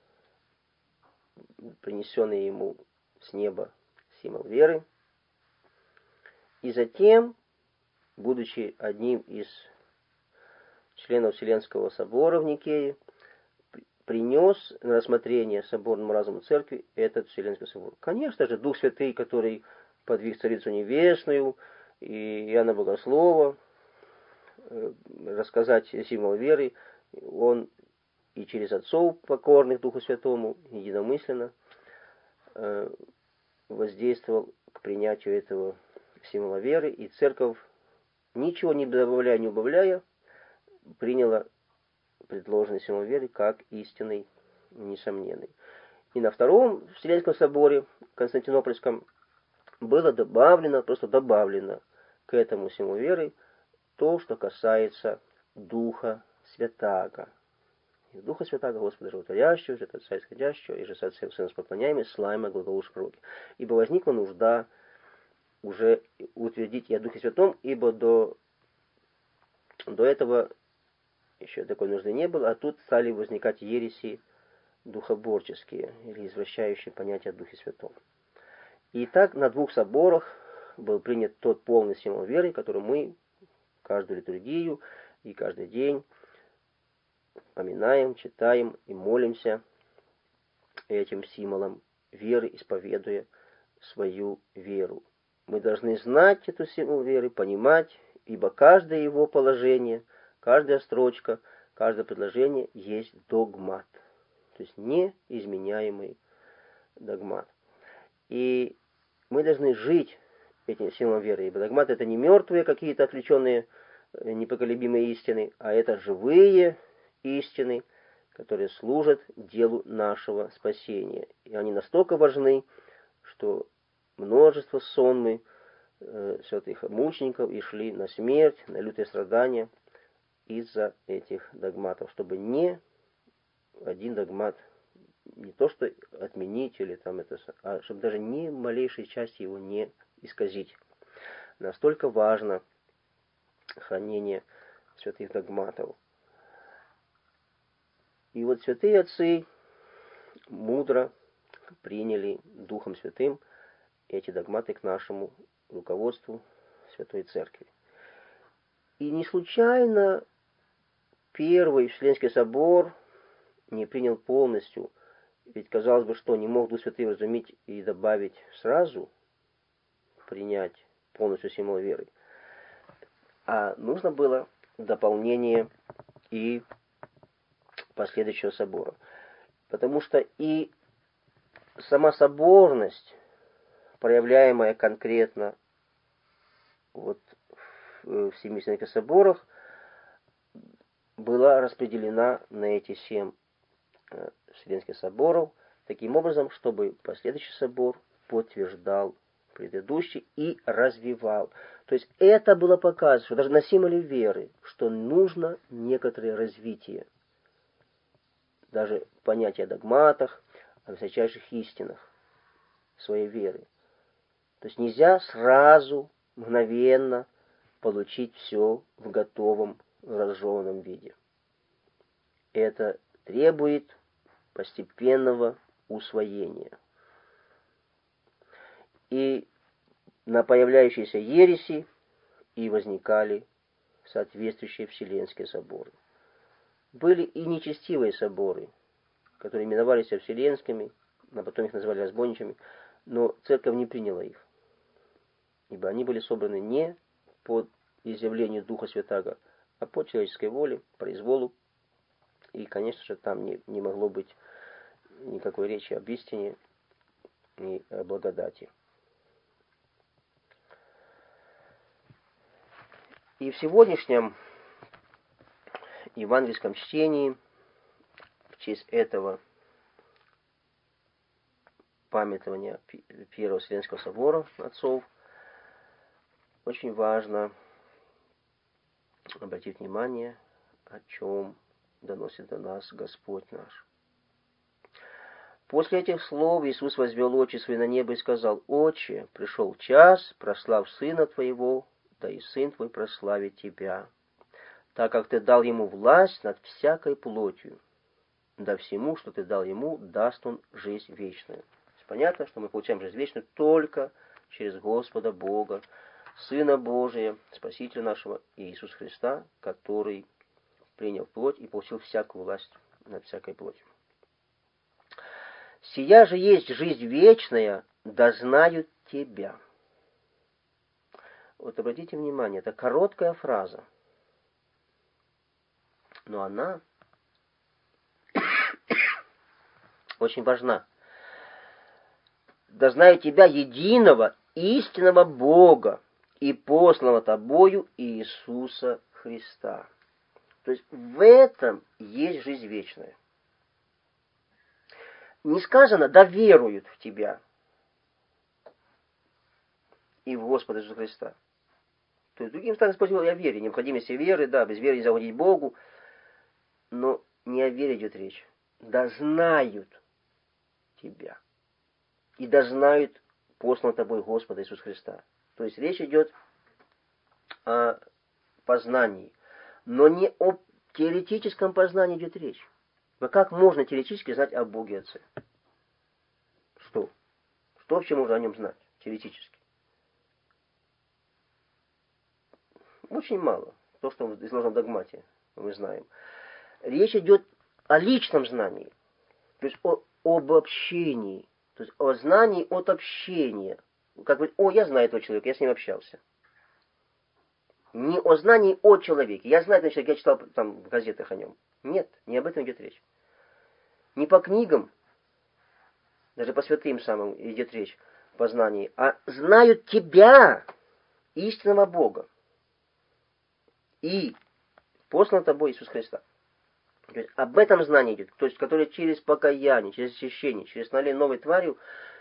принесенный ему с неба символ веры, и затем, будучи одним из членов Вселенского собора в Никее, принес на рассмотрение соборному разуму церкви этот Вселенский собор. Конечно же, Дух Святый, который подвиг Царицу Небесную и Иоанна Богослова рассказать символ веры. Он и через отцов, покорных Духу Святому, единомысленно воздействовал к принятию этого символа веры, и церковь, ничего не добавляя, не убавляя, приняла предложенный символ веры как истинный, несомненный. И на Втором Вселенском соборе Константинопольском было добавлено, просто добавлено к этому символу веры то, что касается Духа Святаго. И Духа Святаго, Господа Животворящего, же Отца Исходящего, и же Отца Сына Споклоняемый, славимый глаголуша пророки. Ибо возникла нужда уже утвердить и о Духе Святом, ибо до, до этого еще такой нужды не было, а тут стали возникать ереси духоборческие, или извращающие понятия о Духе Святом. И так на двух соборах был принят тот полный символ веры, который мы каждую литургию и каждый день поминаем, читаем и молимся этим символом веры, исповедуя свою веру. Мы должны знать эту символ веры, понимать, ибо каждое его положение, каждая строчка, каждое предложение есть догмат, то есть неизменяемый догмат. И мы должны жить этим символом веры, ибо догмат — это не мертвые какие-то отвлеченные непоколебимые истины, а это живые истины, которые служат делу нашего спасения. И они настолько важны, что множество сонмы э, святых мучеников и шли на смерть, на лютые страдания из-за этих догматов, чтобы ни один догмат не то что отменить или там это, а чтобы даже ни малейшей части его не исказить. Настолько важно хранение святых догматов. И вот святые отцы мудро приняли Духом Святым эти догматы к нашему руководству Святой Церкви. И не случайно Первый Вселенский собор не принял полностью, ведь казалось бы, что не мог Дух Святый разуметь и добавить сразу, принять полностью символ веры, а нужно было дополнение и последующего собора. Потому что и сама соборность, проявляемая конкретно вот в семи Вселенских соборах, была распределена на эти семь Вселенских соборов таким образом, чтобы последующий собор подтверждал предыдущий и развивал. То есть это было показано, что даже на символе веры, что нужно некоторое развитие. Даже понятие о догматах, о высочайших истинах своей веры. То есть нельзя сразу, мгновенно получить все в готовом, разжеванном виде. Это требует постепенного усвоения. И на появляющиеся ереси и возникали соответствующие Вселенские соборы. Были и нечестивые соборы, которые именовались Вселенскими, а потом их называли разбойничьими, но церковь не приняла их, ибо они были собраны не под изъявлению Духа Святаго, а по человеческой воле, произволу, и, конечно же, там не, не могло быть никакой речи об истине и о благодати. И в сегодняшнем евангельском чтении в честь этого памятования Первого Вселенского собора отцов очень важно обратить внимание, о чем доносит до нас Господь наш. После этих слов Иисус возвел очи свои на небо и сказал: «Отче, пришел час, прослав Сына Твоего, да и Сын Твой прославит Тебя, так как Ты дал Ему власть над всякой плотью, да всему, что Ты дал Ему, даст Он жизнь вечную». Понятно, что мы получаем жизнь вечную только через Господа Бога, Сына Божия, Спасителя нашего Иисуса Христа, который принял плоть и получил всякую власть над всякой плотью. «Сия же есть жизнь вечная, да знают Тебя». вот обратите внимание, это короткая фраза, но она очень важна. Да знаю тебя, единого, истинного Бога и посланного тобою Иисуса Христа. То есть в этом есть жизнь вечная. Не сказано, да веруют в тебя и в Господа Иисуса Христа. То есть, другим местами использовал я вере, необходимости веры, да, без веры не заводить Богу, но не о вере идет речь. Да знают тебя. И да знают посланного тобой Господа Иисуса Христа. То есть речь идет о познании, но не о теоретическом познании идет речь. Но как можно теоретически знать о Боге Отце? Что? Что вообще можно о нем знать теоретически? Очень мало. То, что изложено в догмате, мы знаем. Речь идет о личном знании, то есть о, об общении, то есть о знании от общения. Как бы, о, я знаю этого человека, я с ним общался. Не о знании о человеке. Я знаю этого человека, я читал там в газетах о нем. Нет, не об этом идет речь. Не по книгам, даже по святым самым идет речь, по знанию, а знают тебя, истинного Бога, и послан тобой Иисус Христа. То есть об этом знании идет, то есть которое через покаяние, через очищение, через становление новой тварью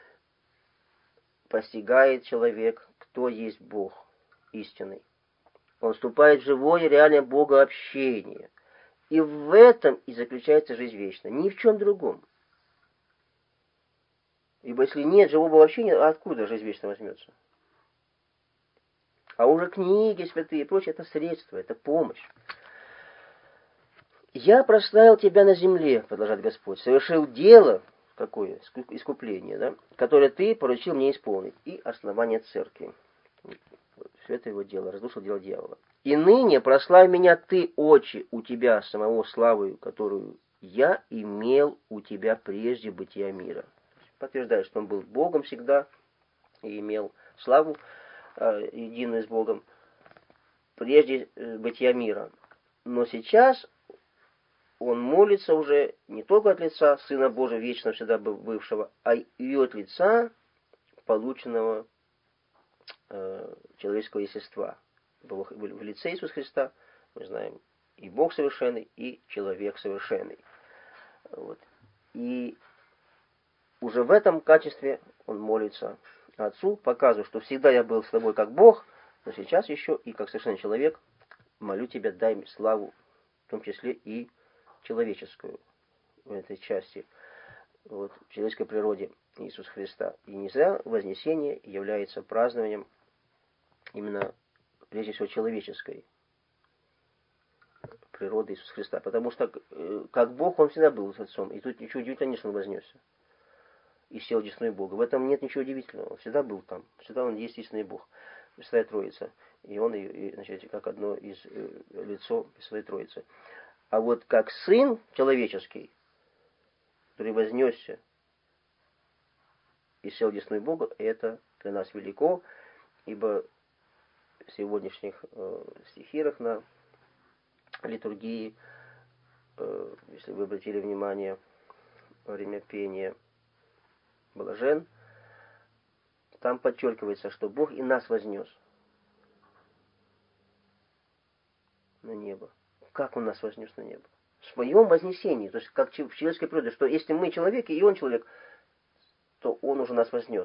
постигает человек, кто есть Бог истинный. Он вступает в живое, реальное богообщение. И в этом и заключается жизнь вечная. Ни в чем другом. Ибо если нет живого общения, откуда жизнь вечная возьмется? А уже книги святые и прочее, это средство, это помощь. «Я прославил тебя на земле», — продолжает Господь, «совершил дело, какое, искупление, да, которое ты поручил мне исполнить, и основание церкви». Все это его дело, разрушил дело дьявола. «И ныне прославь меня ты, Отче, у тебя самого славою, которую я имел у тебя прежде бытия мира». Подтверждает, что он был Богом всегда и имел славу э, единую с Богом прежде э, бытия мира. Но сейчас он молится уже не только от лица Сына Божия, вечно всегда бывшего, а и от лица полученного э, человеческого естества. В лице Иисуса Христа мы знаем и Бог совершенный, и человек совершенный. Вот. И уже в этом качестве он молится Отцу, показывая, что всегда я был с тобой как Бог, но сейчас еще и как совершенный человек молю тебя, дай мне славу, в том числе и человеческую в этой части, вот, в человеческой природе Иисуса Христа. И не зря Вознесение является празднованием именно, прежде всего, человеческой природы Иисуса Христа. Потому что, как Бог, Он всегда был с Отцом. И тут ничего удивительного нет, что Он вознесся и сел в десную Бога. В этом нет ничего удивительного. Он всегда был там. Всегда Он есть истинный Бог. Святая Троица. И Он, и, и, значит, как одно из э, лицо Святой Троицы. А вот как Сын человеческий, который вознесся и сел в десную Бога, это для нас велико, ибо в сегодняшних э, стихирах на литургии, э, если вы обратили внимание во время пения блажен, там подчеркивается, что Бог и нас вознес на небо. Как Он нас вознес на небо? В своем вознесении, то есть как в человеческой природе, что если мы человеки, и Он человек, то Он уже нас вознес.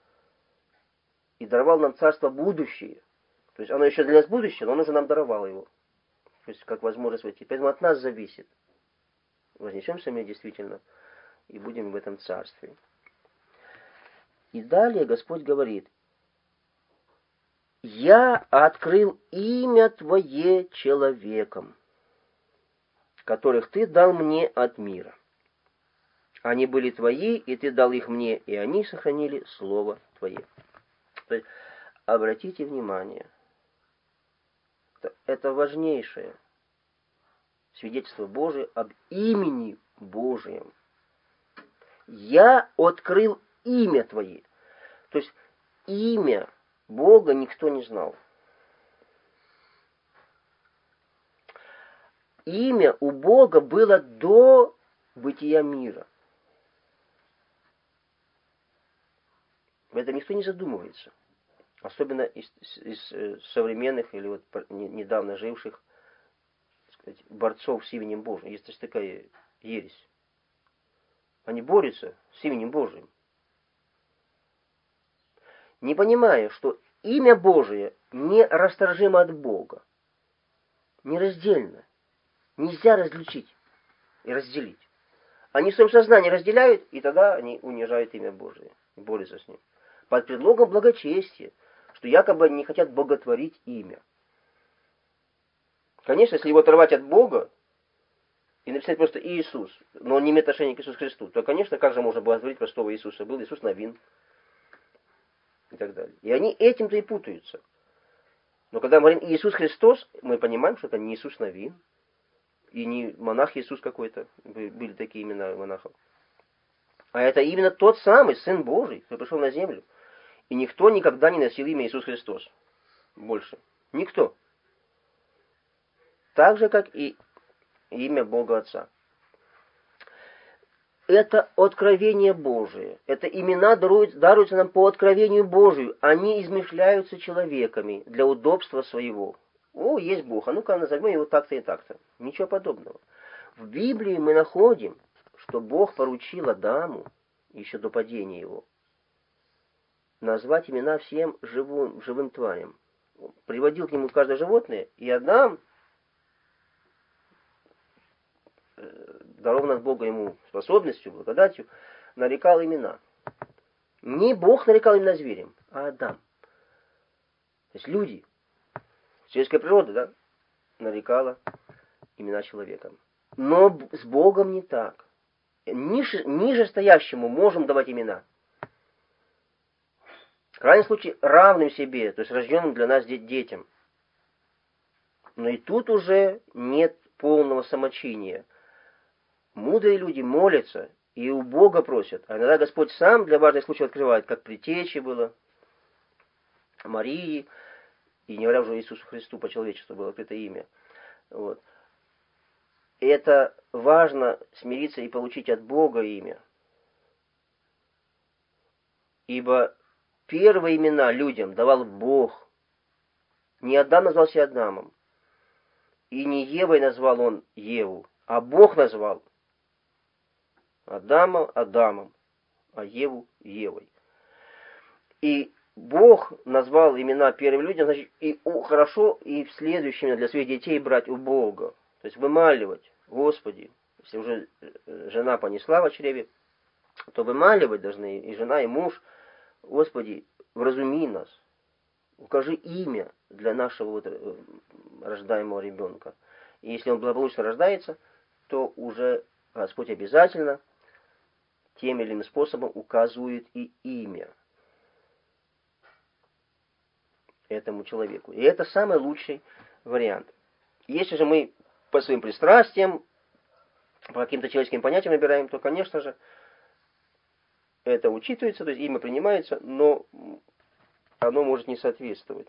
И даровал нам царство будущее. То есть оно еще для нас будущее, но Он уже нам даровал его. То есть как возможность войти. Поэтому от нас зависит. Вознесемся мы действительно и будем в этом царстве. И далее Господь говорит: «Я открыл имя Твое человеком, которых Ты дал мне от мира. Они были Твои, и Ты дал их мне, и они сохранили Слово Твое». То есть, обратите внимание, это важнейшее свидетельство Божие об имени Божьем. «Я открыл имя Твое». То есть имя Бога никто не знал. имя у Бога было до бытия мира. В этом никто не задумывается. Особенно из, из современных или вот недавно живших, так сказать, борцов с именем Божьим. Есть такая ересь. Они борются с именем Божьим, не понимая, что имя Божие нерасторжимо от Бога, нераздельно. Нельзя различить и разделить. Они в своем сознании разделяют, и тогда они унижают имя Божие, борются с ним. Под предлогом благочестия, что якобы они не хотят боготворить имя. Конечно, если его оторвать от Бога и написать просто Иисус, но он не имеет отношения к Иисусу Христу, то, конечно, как же можно боготворить простого Иисуса? Был Иисус Навин и так далее. И они этим-то и путаются. Но когда мы говорим Иисус Христос, мы понимаем, что это не Иисус Навин, и не монах Иисус какой-то, были такие имена монахов. А это именно тот самый Сын Божий, который пришел на землю. И никто никогда не носил имя Иисус Христос. Больше. Никто. Так же, как и имя Бога Отца. Это откровение Божие. Это имена даруют, даруются нам по откровению Божию. Они измышляются человеками для удобства своего. О, есть Бог, а ну-ка назовем его так-то и так-то. Ничего подобного. В Библии мы находим, что Бог поручил Адаму, еще до падения его, назвать имена всем живым, живым тварям. Приводил к нему каждое животное, и Адам, дарованный от Бога ему способностью, благодатью, нарекал имена. Не Бог нарекал имена зверям, а Адам. То есть люди, человеческая природа, да, нарекала имена человеком. Но с Богом не так. Ниже, ниже стоящему можем давать имена. В крайнем случае, равным себе, то есть рожденным для нас детям. Но и тут уже нет полного самочиния. Мудрые люди молятся и у Бога просят. А иногда Господь сам для важных случаев открывает, как при Тече было, Марии, и не говоря уже Иисусу Христу по человечеству было это имя. Вот. И это важно смириться и получить от Бога имя. Ибо первые имена людям давал Бог. Не Адам назвался Адамом. И не Евой назвал он Еву, а Бог назвал Адама Адамом, а Еву Евой. И Бог назвал имена первым людям, значит, и хорошо и в следующем для своих детей брать у Бога. То есть вымаливать, Господи, если уже жена понесла в чреве, то вымаливать должны и жена, и муж, Господи, вразуми нас, укажи имя для нашего вот рождаемого ребенка. И если он благополучно рождается, то уже Господь обязательно тем или иным способом указывает и имя этому человеку. И это самый лучший вариант. Если же мы по своим пристрастиям, по каким-то человеческим понятиям набираем, то, конечно же, это учитывается, то есть имя принимается, но оно может не соответствовать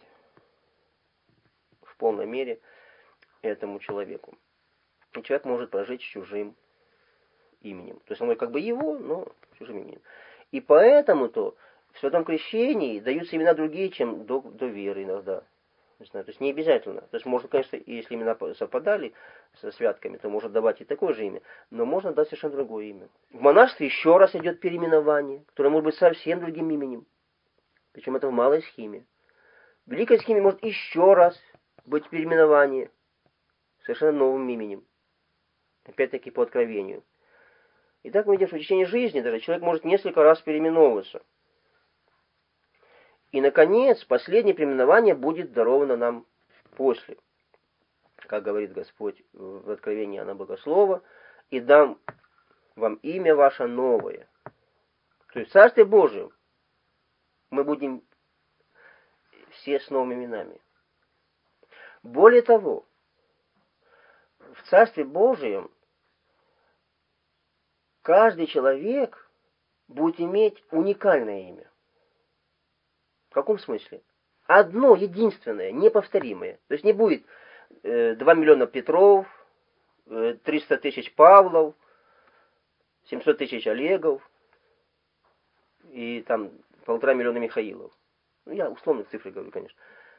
в полной мере этому человеку. И человек может прожить с чужим именем. То есть он как бы его, но чужим именем. И поэтому-то в Святом Крещении даются имена другие, чем до, до веры иногда. Не знаю, то есть не обязательно. То есть можно, конечно, если имена совпадали со святками, то можно давать и такое же имя, но можно дать совершенно другое имя. В монашестве еще раз идет переименование, которое может быть совсем другим именем. Причем это в малой схеме. В великой схеме может еще раз быть переименование совершенно новым именем. Опять-таки по откровению. И так мы видим, что в течение жизни даже человек может несколько раз переименовываться. И, наконец, последнее переименование будет даровано нам после. Как говорит Господь в Откровении Иоанна Богослова, «И дам вам имя ваше новое». То есть в Царстве Божьем мы будем все с новыми именами. Более того, в Царстве Божьем каждый человек будет иметь уникальное имя. В каком смысле? Одно, единственное, неповторимое. То есть не будет э, два миллиона Петров, триста тысяч Павлов, семьсот тысяч Олегов и там полтора миллиона Михаилов. Ну, я условно цифры говорю, конечно.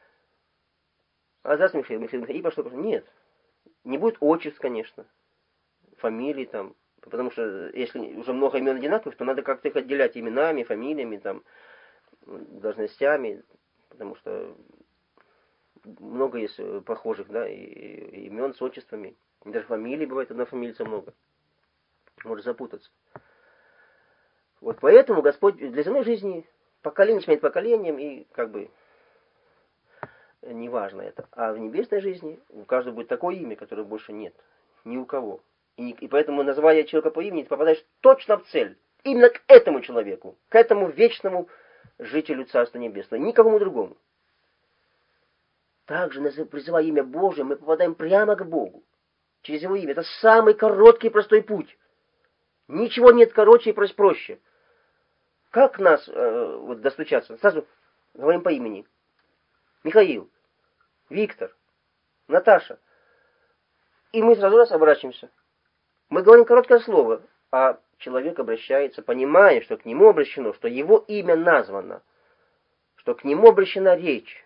А здравствуй, Михаил, Михаил, Михаил. И пошло, пошло. Нет. Не будет отчеств, конечно. Фамилии там. Потому что если уже много имен одинаковых, то надо как-то их отделять именами, фамилиями, там, должностями. Потому что много есть похожих, да, и, и имен с отчествами. Даже фамилии бывает, однофамильца много. Может запутаться. Вот поэтому Господь для земной жизни поколение сменяет поколением, и как бы неважно это. А в небесной жизни у каждого будет такое имя, которое больше нет. Ни у кого. И, не, и поэтому, называя человека по имени, ты попадаешь точно в цель. Именно к этому человеку. К этому вечному жителю Царства Небесного. Никому другому. Также, призывая имя Божие, мы попадаем прямо к Богу. Через Его имя. Это самый короткий и простой путь. Ничего нет короче и проще. Как нас э, вот, достучаться? Сразу говорим по имени. Михаил, Виктор, Наташа. И мы сразу раз обращаемся. Мы говорим короткое слово, а человек обращается, понимая, что к нему обращено, что его имя названо, что к нему обращена речь.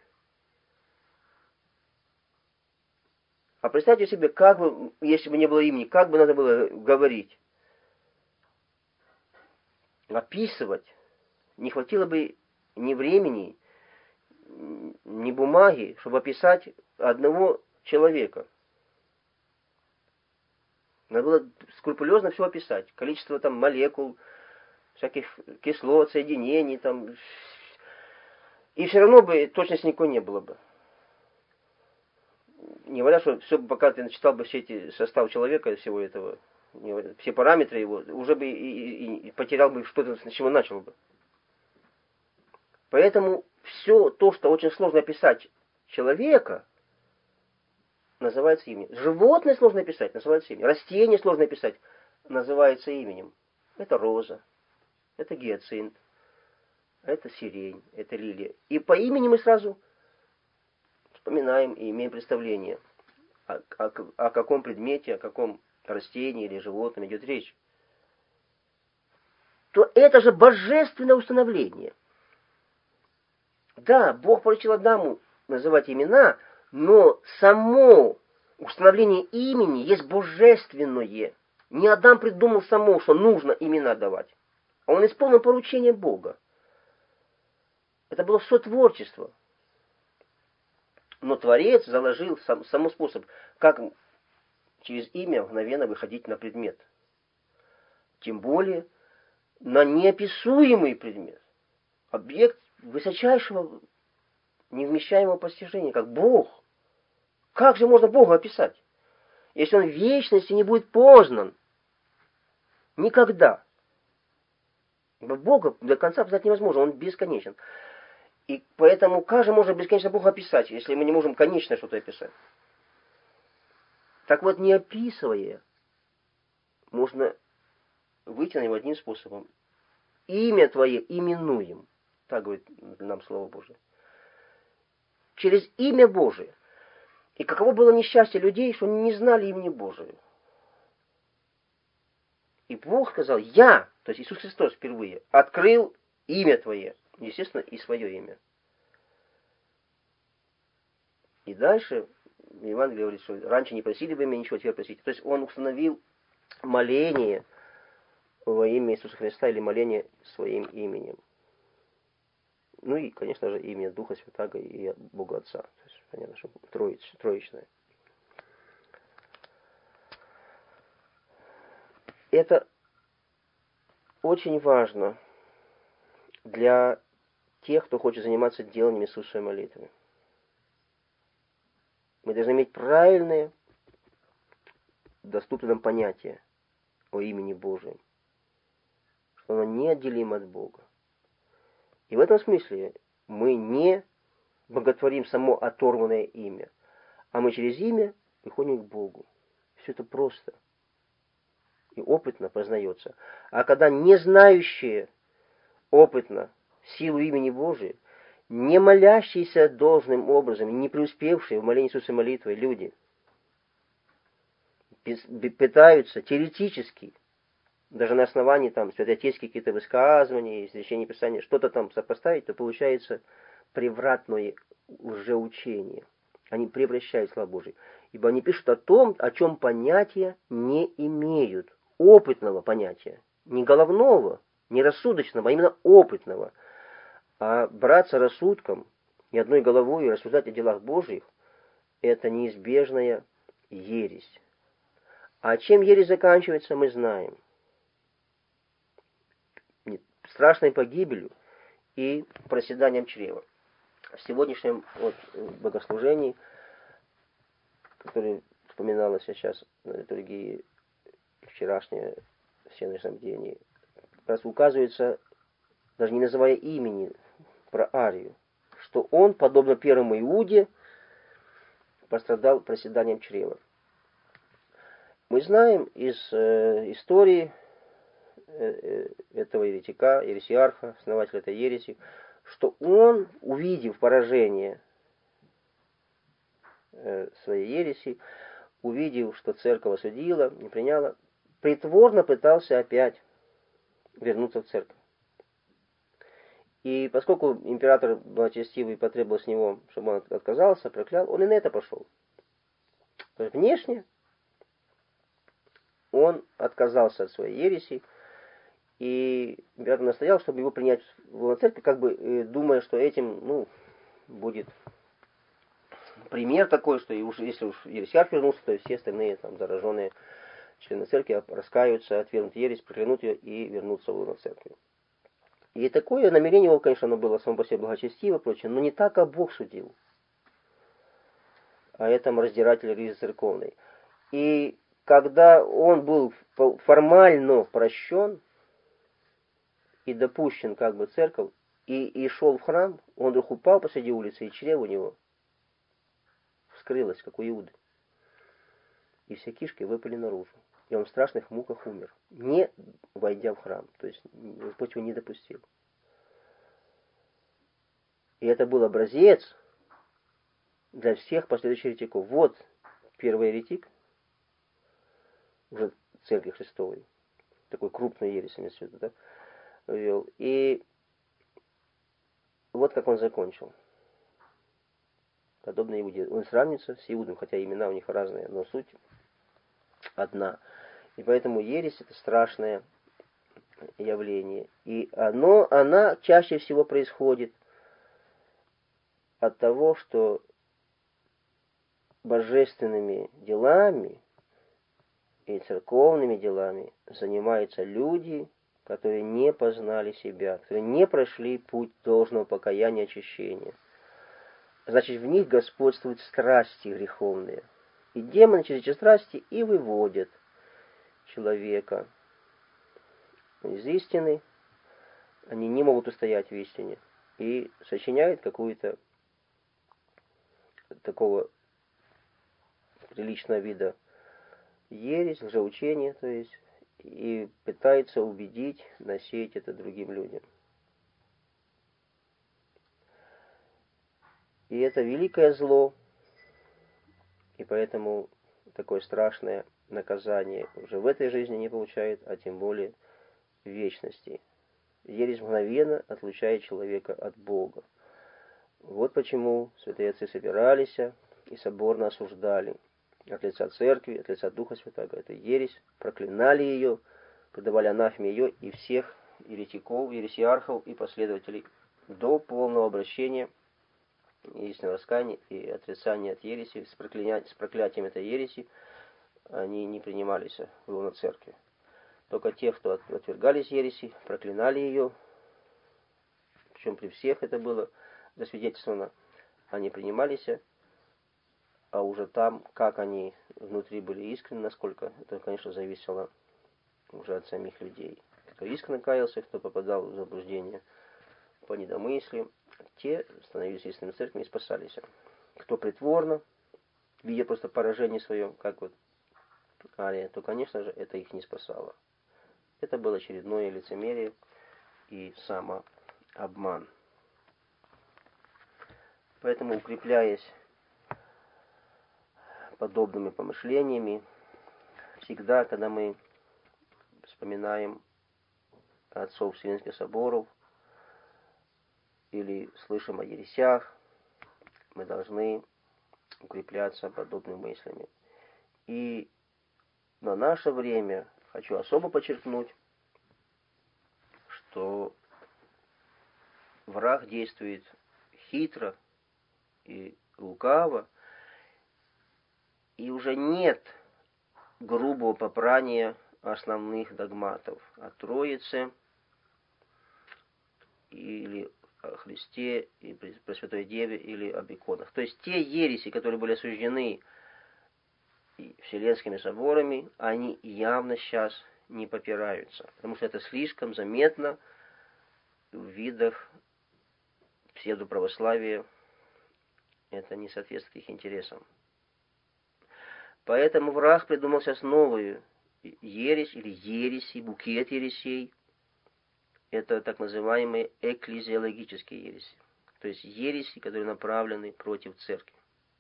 А представьте себе, как бы, если бы не было имени, как бы надо было говорить, описывать. Не хватило бы ни времени, ни бумаги, чтобы описать одного человека. Надо было скрупулезно все описать. Количество там молекул, всяких кислот, соединений там. И все равно бы точности никакой не было бы. Не говоря, что все, пока ты начитал бы все эти состав человека, всего этого, все параметры его, уже бы и, и, и потерял бы что-то, с чего начал бы. Поэтому все то, что очень сложно описать человека, называется именем. Животное сложно описать, называется именем. Растение сложно описать, называется именем. Это роза, это гиацинт, это сирень, это лилия. И по имени мы сразу вспоминаем и имеем представление, о, о, о каком предмете, о каком растении или животном идет речь. То это же божественное установление. Да, Бог поручил Адаму называть имена, но само установление имени есть божественное. Не Адам придумал само, что нужно имена давать, а он исполнил поручение Бога. Это было сотворчество. Но Творец заложил сам, само способ, как через имя мгновенно выходить на предмет. Тем более на неописуемый предмет. Объект высочайшего невмещаемого постижения, как Бог. Как же можно Бога описать, если Он в вечности не будет познан? Никогда. Бога до конца описать невозможно, Он бесконечен. И поэтому как же можно бесконечно Бога описать, если мы не можем конечно что-то описать? Так вот, не описывая, можно выйти на него одним способом. Имя Твое именуем. Так говорит нам Слово Божие. Через имя Божие. И каково было несчастье людей, что они не знали имени Божие. И Бог сказал, я, то есть Иисус Христос впервые, открыл имя Твое. Естественно, и свое имя. И дальше Евангелие говорит, что раньше не просили бы меня ничего, теперь просите. То есть Он установил моление во имя Иисуса Христа или моление своим именем. Ну и, конечно же, имя Духа Святаго и Бога Отца. То есть, понятно, что троиц, троичное. Это очень важно для тех, кто хочет заниматься делом Иисусовой молитвы. Мы должны иметь правильное, доступное нам понятие о имени Божьем, что оно неотделимо от Бога. И в этом смысле мы не боготворим само оторванное имя, а мы через имя приходим к Богу. Все это просто и опытно познается. А когда не знающие опытно силу имени Божия, не молящиеся должным образом, не преуспевшие в молении Иисуса молитвы люди пытаются теоретически, даже на основании там святоотеческих какие-то высказывания, изречения Писания, что-то там сопоставить, то получается превратное лжеучение. Они превращают слова Божьи. Ибо они пишут о том, о чем понятия не имеют. Опытного понятия. Не головного, не рассудочного, а именно опытного. А браться рассудком и одной головой и рассуждать о делах Божьих — это неизбежная ересь. А чем ересь заканчивается, мы знаем. Страшной погибелью и проседанием чрева. В сегодняшнем вот, богослужении, которое вспоминалось сейчас на литургии вчерашнее всеночном бдении, как раз указывается, даже не называя имени, про Арию, что он, подобно первому Иуде, пострадал проседанием чрева. Мы знаем из э, истории э, этого еретика, ересиарха, основателя этой ереси, что он, увидев поражение э, своей ереси, увидев, что церковь осудила, не приняла, притворно пытался опять вернуться в церковь. И поскольку император благочестивый потребовал с него, чтобы он отказался, проклял, он и на это пошел. То есть внешне он отказался от своей ереси, и император настоял, чтобы его принять в церковь, как бы думая, что этим, ну, будет пример такой, что и уж, если уж ересиарх вернулся, то все остальные там зараженные члены церкви раскаются, отвергнут ересь, проклянут ее и вернутся в церкви. И такое намерение его, конечно, оно было само по себе благочестиво и прочее, но не так, как Бог судил, а это раздиратель ризы церковной. И когда он был формально прощен и допущен как бы в церковь, и, и шел в храм, он вдруг упал посреди улицы, и чрево у него вскрылось, как у Иуды. И все кишки выпали наружу. И он в страшных муках умер, не войдя в храм. То есть Господь его не допустил. И это был образец для всех последующих еретиков. Вот первый еретик, уже церкви Христовой, такой крупный ересь, имеется в виду, да, вел. И вот как он закончил. Подобно Иуде. Он сравнится с Иудом, хотя имена у них разные, но суть одна. И поэтому ересь — это страшное явление. И оно, она чаще всего происходит от того, что божественными делами и церковными делами занимаются люди, которые не познали себя, которые не прошли путь должного покаяния и очищения. Значит, в них господствуют страсти греховные. И демоны через эти страсти и выводят человека из истины. Они не могут устоять в истине. И сочиняют какую-то такого приличного вида ересь, лжеучение, то есть, и пытается убедить, насеять это другим людям. И это великое зло, и поэтому такое страшное наказание уже в этой жизни не получает, а тем более в вечности. Ересь мгновенно отлучает человека от Бога. Вот почему святые отцы собирались и соборно осуждали от лица церкви, от лица Духа Святаго эту ересь, проклинали ее, предавали анафеме ее и всех еретиков, ересиархов и последователей до полного обращения и истинного раскаяния и отрицания от ереси. С, прокля... с проклятием этой ереси они не принимались в лоно церкви. Только те, кто отвергались ереси, проклинали ее, причем при всех это было засвидетельствовано, они принимались, а уже там, как они внутри были искренны, насколько, это, конечно, зависело уже от самих людей. Кто искренне каялся, кто попадал в заблуждение по недомыслию, те становились истинными церквями и спасались. Кто притворно, видя просто поражение свое, как вот Ария, то, конечно же, это их не спасало. Это было очередное лицемерие и самообман. Поэтому, укрепляясь подобными помышлениями, всегда, когда мы вспоминаем отцов Вселенских соборов или слышим о ересях, мы должны укрепляться подобными мыслями. И на наше время хочу особо подчеркнуть, что враг действует хитро и лукаво, и уже нет грубого попрания основных догматов о Троице или о Христе, и Пресвятой Деве, или об иконах. То есть те ереси, которые были осуждены Вселенскими соборами, они явно сейчас не попираются, потому что это слишком заметно в видах псевдоправославия, это не соответствует их интересам. Поэтому враг придумал сейчас новую ересь или ереси, букет ересей. Это так называемые экклезиологические ереси. То есть ереси, которые направлены против церкви.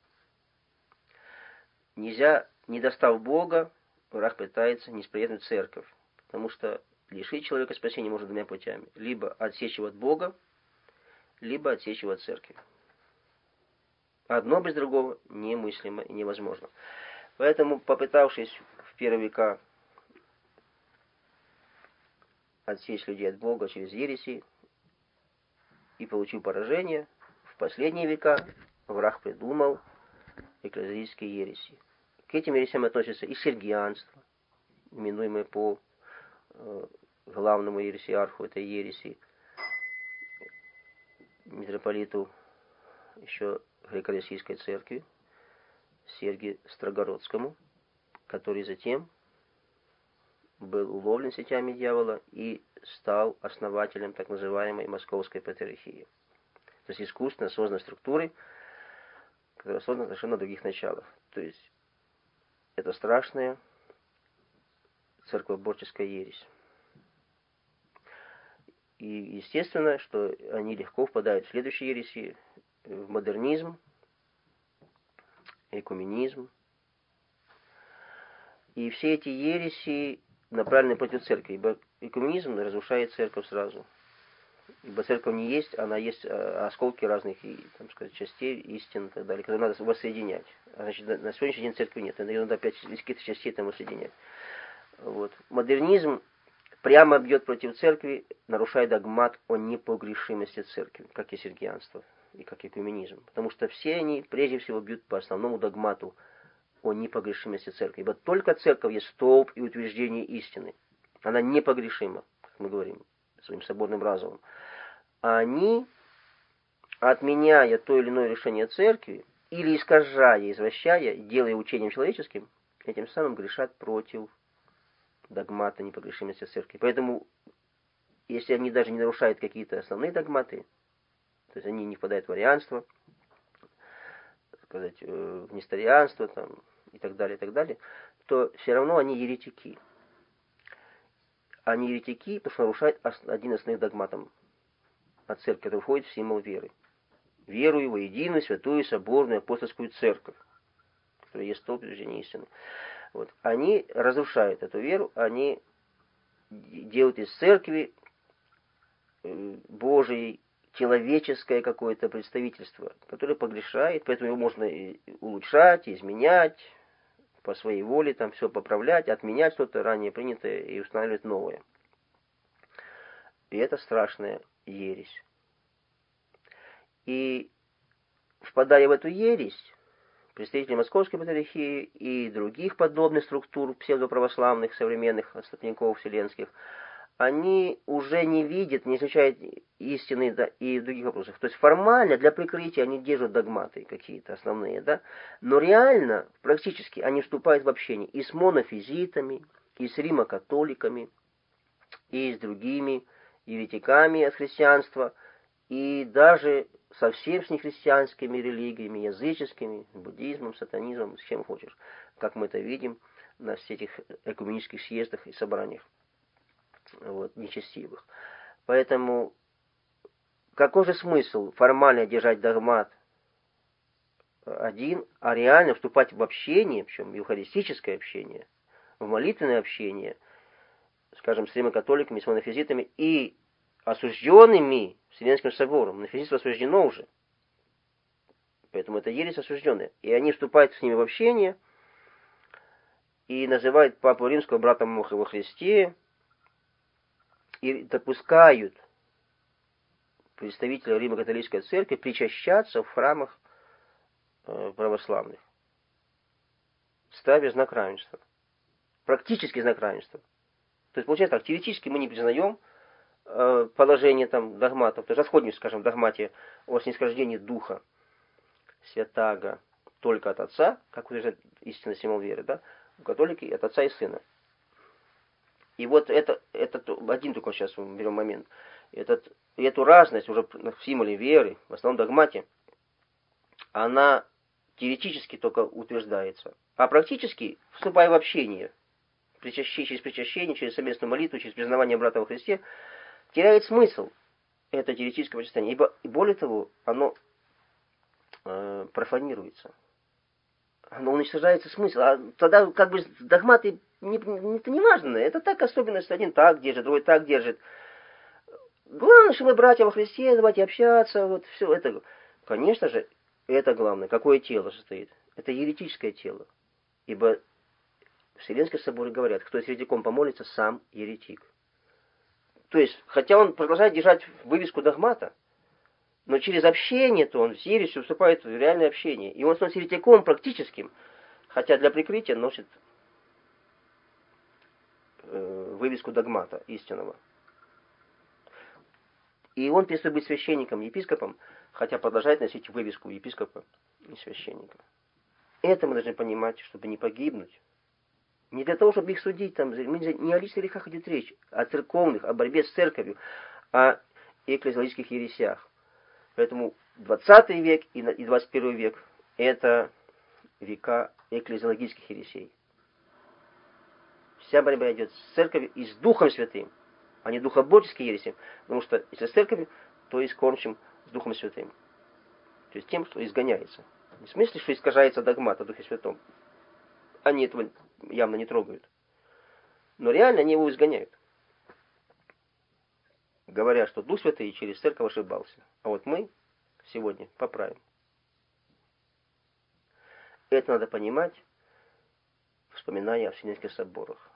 Нельзя, не достав Бога, враг пытается не сприятнуть церковь. Потому что лишить человека спасения можно двумя путями. Либо отсечь его от Бога, либо отсечь его от церкви. Одно без другого немыслимо и невозможно. Поэтому, попытавшись в первые века отсечь людей от Бога через ереси и получив поражение, в последние века враг придумал экклезиологические ереси. К этим ересям относятся и сергианство, именуемое по э, главному ересиарху этой ереси, митрополиту еще греко-российской церкви, Сергию Строгородскому, который затем был уловлен сетями дьявола и стал основателем так называемой Московской патриархии. То есть искусственно созданной структуры, которая создана совершенно на других началах. То есть это страшная церковоборческая ересь. И естественно, что они легко впадают в следующие ереси, в модернизм, экуменизм. И все эти ереси направлены против церкви, ибо экуменизм разрушает церковь сразу. Ибо церковь не есть, она есть осколки разных, там сказать, частей, истин и так далее, которые надо воссоединять. А значит, на сегодняшний день церкви нет, надо опять из каких-то частей там воссоединять. Вот. Модернизм прямо бьет против церкви, нарушая догмат о непогрешимости церкви, как и сергианство, и как экуменизм. Потому что все они прежде всего бьют по основному догмату о непогрешимости церкви. Ибо только церковь есть столб и утверждение истины. Она непогрешима, как мы говорим, своим соборным разумом. А они, отменяя то или иное решение церкви, или искажая, извращая, делая учением человеческим, этим самым грешат против догмата непогрешимости церкви. Поэтому, если они даже не нарушают какие-то основные догматы, то есть они не впадают в арианство, сказать, в несторианство там, и так далее, и так далее, то все равно они еретики. Они еретики, потому что нарушают один из основных догматов от церкви, который входит в символ веры. Верую во единую, святую, соборную, апостольскую церковь, которая есть столб утверждения истины. Вот. Они разрушают эту веру, они делают из церкви Божией человеческое какое-то представительство, которое погрешает, поэтому его можно и улучшать, изменять, по своей воле там все поправлять, отменять что-то ранее принятое и устанавливать новое. И это страшная ересь. И впадая в эту ересь, представители Московской патриархии и других подобных структур псевдоправославных, современных отступников вселенских, они уже не видят, не изучают истины, да, и в других вопросах. То есть формально для прикрытия они держат догматы какие-то основные, да, но реально, практически, они вступают в общение и с монофизитами, и с римокатоликами, и с другими еретиками от христианства, и даже совсем с нехристианскими религиями, языческими, буддизмом, сатанизмом, с чем хочешь, как мы это видим на всех этих экуменических съездах и собраниях. Вот, нечестивых. Поэтому какой же смысл формально держать догмат один, а реально вступать в общение, причем евхаристическое общение, в молитвенное общение, скажем, с римокатоликами, с монофизитами и осужденными Вселенским собором. Монофизитство осуждено уже. Поэтому это ересь осужденная. И они вступают с ними в общение и называют Папу Римского братом во Христе и допускают представителей Римо-католической церкви причащаться в храмах э, православных, ставя знак равенства. Практически знак равенства. То есть, получается так, теоретически мы не признаем э, положение там догматов, то есть расходимся, скажем, в догмате о снисхождении Духа Святаго только от Отца, как утверждает истинный символ веры, да, у католики от Отца и Сына. И вот это, это один только сейчас мы берем момент. Этот, эту разность уже в символе веры, в основном догмате, она теоретически только утверждается. А практически, вступая в общение, причащение, через причащение, через совместную молитву, через признавание брата во Христе, теряет смысл это теоретическое почитание. Ибо, и более того, оно э, профанируется. Оно уничтожается смысл. А тогда как бы догматы не, не, это не важно. Это так особенность. Один так держит, другой так держит. Главное, что мы братья во Христе, давайте общаться. Вот все это. Конечно же, это главное. Какое тело состоит? Это еретическое тело. Ибо Вселенские соборы говорят, кто с еретиком помолится, сам еретик. То есть, хотя он продолжает держать вывеску догмата, но через общение-то он с ересью вступает в реальное общение. И он становится еретиком практическим, хотя для прикрытия носит э, вывеску догмата истинного. И он перестает быть священником, епископом, хотя продолжает носить вывеску епископа и священника. Это мы должны понимать, чтобы не погибнуть. Не для того, чтобы их судить, там, не о личных грехах идет речь, а о церковных, о борьбе с церковью, о экклезиологических ересях. Поэтому двадцатый век и двадцать первый век – это века экклезиологических ересей. Вся борьба идет с церковью и с Духом Святым, а не духоборческие ереси, потому что если с церковью, то и с кормчим с Духом Святым. То есть тем, что изгоняется. Не в смысле, что искажается догмат о Духе Святом. Они этого явно не трогают. Но реально они его изгоняют. Говоря, что Дух Святый через церковь ошибался. А вот мы сегодня поправим. Это надо понимать, вспоминая о Вселенских соборах.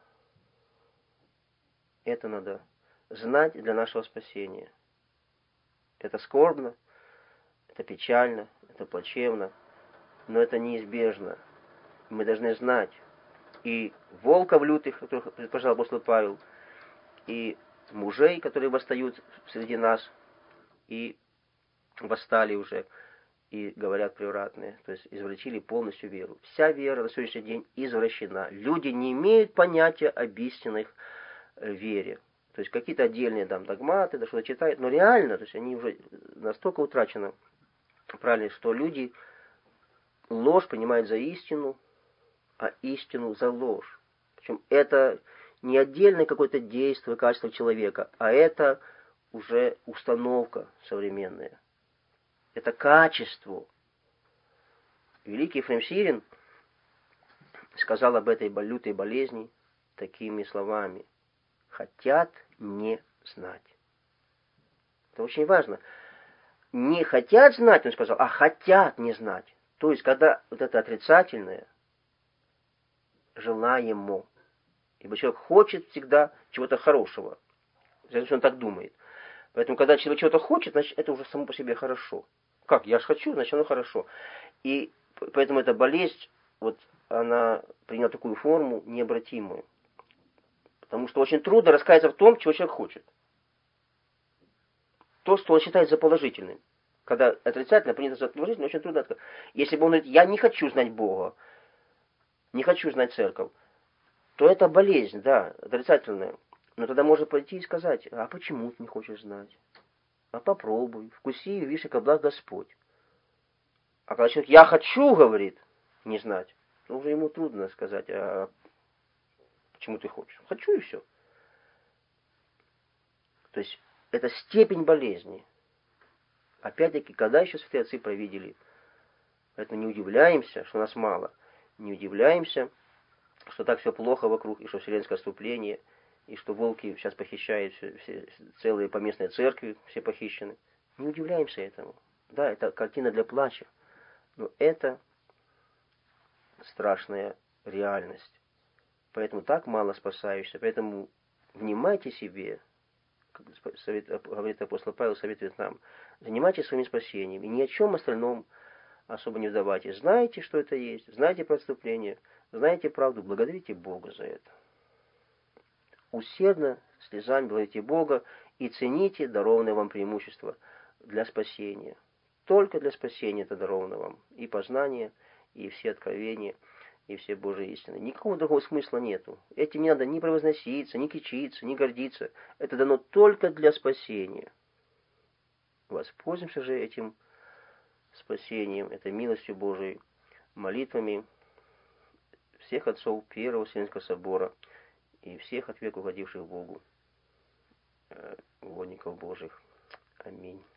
Это надо знать для нашего спасения. Это скорбно, это печально, это плачевно, но это неизбежно. Мы должны знать и волков лютых, которых предположил апостол Павел, и мужей, которые восстают среди нас, и восстали уже, и говорят превратные, то есть извратили полностью веру. Вся вера на сегодняшний день извращена. Люди не имеют понятия об истинных вере. То есть какие-то отдельные там догматы, да что-то читают, но реально, то есть они уже настолько утрачены, правильно, что люди ложь принимают за истину, а истину за ложь. Причем это не отдельное какое-то действие, качество человека, а это уже установка современная. Это качество. Великий Ефрем Сирин сказал об этой лютой болезни такими словами: хотят не знать. Это очень важно. Не хотят знать, он сказал, а хотят не знать. То есть, когда вот это отрицательное, желаемо. Ибо человек хочет всегда чего-то хорошего. Значит, он так думает. Поэтому, когда человек чего-то хочет, значит, это уже само по себе хорошо. Как? Я же хочу, значит, оно хорошо. И поэтому эта болезнь, вот, она приняла такую форму необратимую. Потому что очень трудно раскаяться в том, чего человек хочет. То, что он считает за положительным. Когда отрицательно принято за положительным, очень трудно отказаться. Если бы он говорит, я не хочу знать Бога, не хочу знать церковь, то это болезнь, да, отрицательная. Но тогда можно пойти и сказать, а почему ты не хочешь знать? А попробуй, вкуси и видишь, как благ Господь. А когда человек «я хочу», говорит, не знать, то уже ему трудно сказать, а почему ты хочешь? Хочу и все. То есть это степень болезни. Опять-таки, когда еще святые отцы провидели? Поэтому не удивляемся, что нас мало. Не удивляемся, что так все плохо вокруг, и что вселенское отступление, и что волки сейчас похищают все, все, целые поместные церкви, все похищены. Не удивляемся этому. Да, это картина для плача, но это страшная реальность. Поэтому так мало спасающихся, поэтому внимайте себе, как совет, говорит апостол Павел, советует нам, занимайтесь своим спасением, и ни о чем остальном особо не вдавайтесь. Знаете, что это есть, знаете про отступление, знаете правду, благодарите Бога за это. Усердно, слезами благодарите Бога и цените дарованное вам преимущество для спасения. Только для спасения это даровано вам. И познание, и все откровения, и все Божьи истины. Никакого другого смысла нету. Этим не надо ни превозноситься, ни кичиться, ни гордиться. Это дано только для спасения. Воспользуемся же этим спасением, этой милостью Божией, молитвами всех отцов Первого Вселенского собора и всех от века угодивших Богу угодников Божьих. Аминь.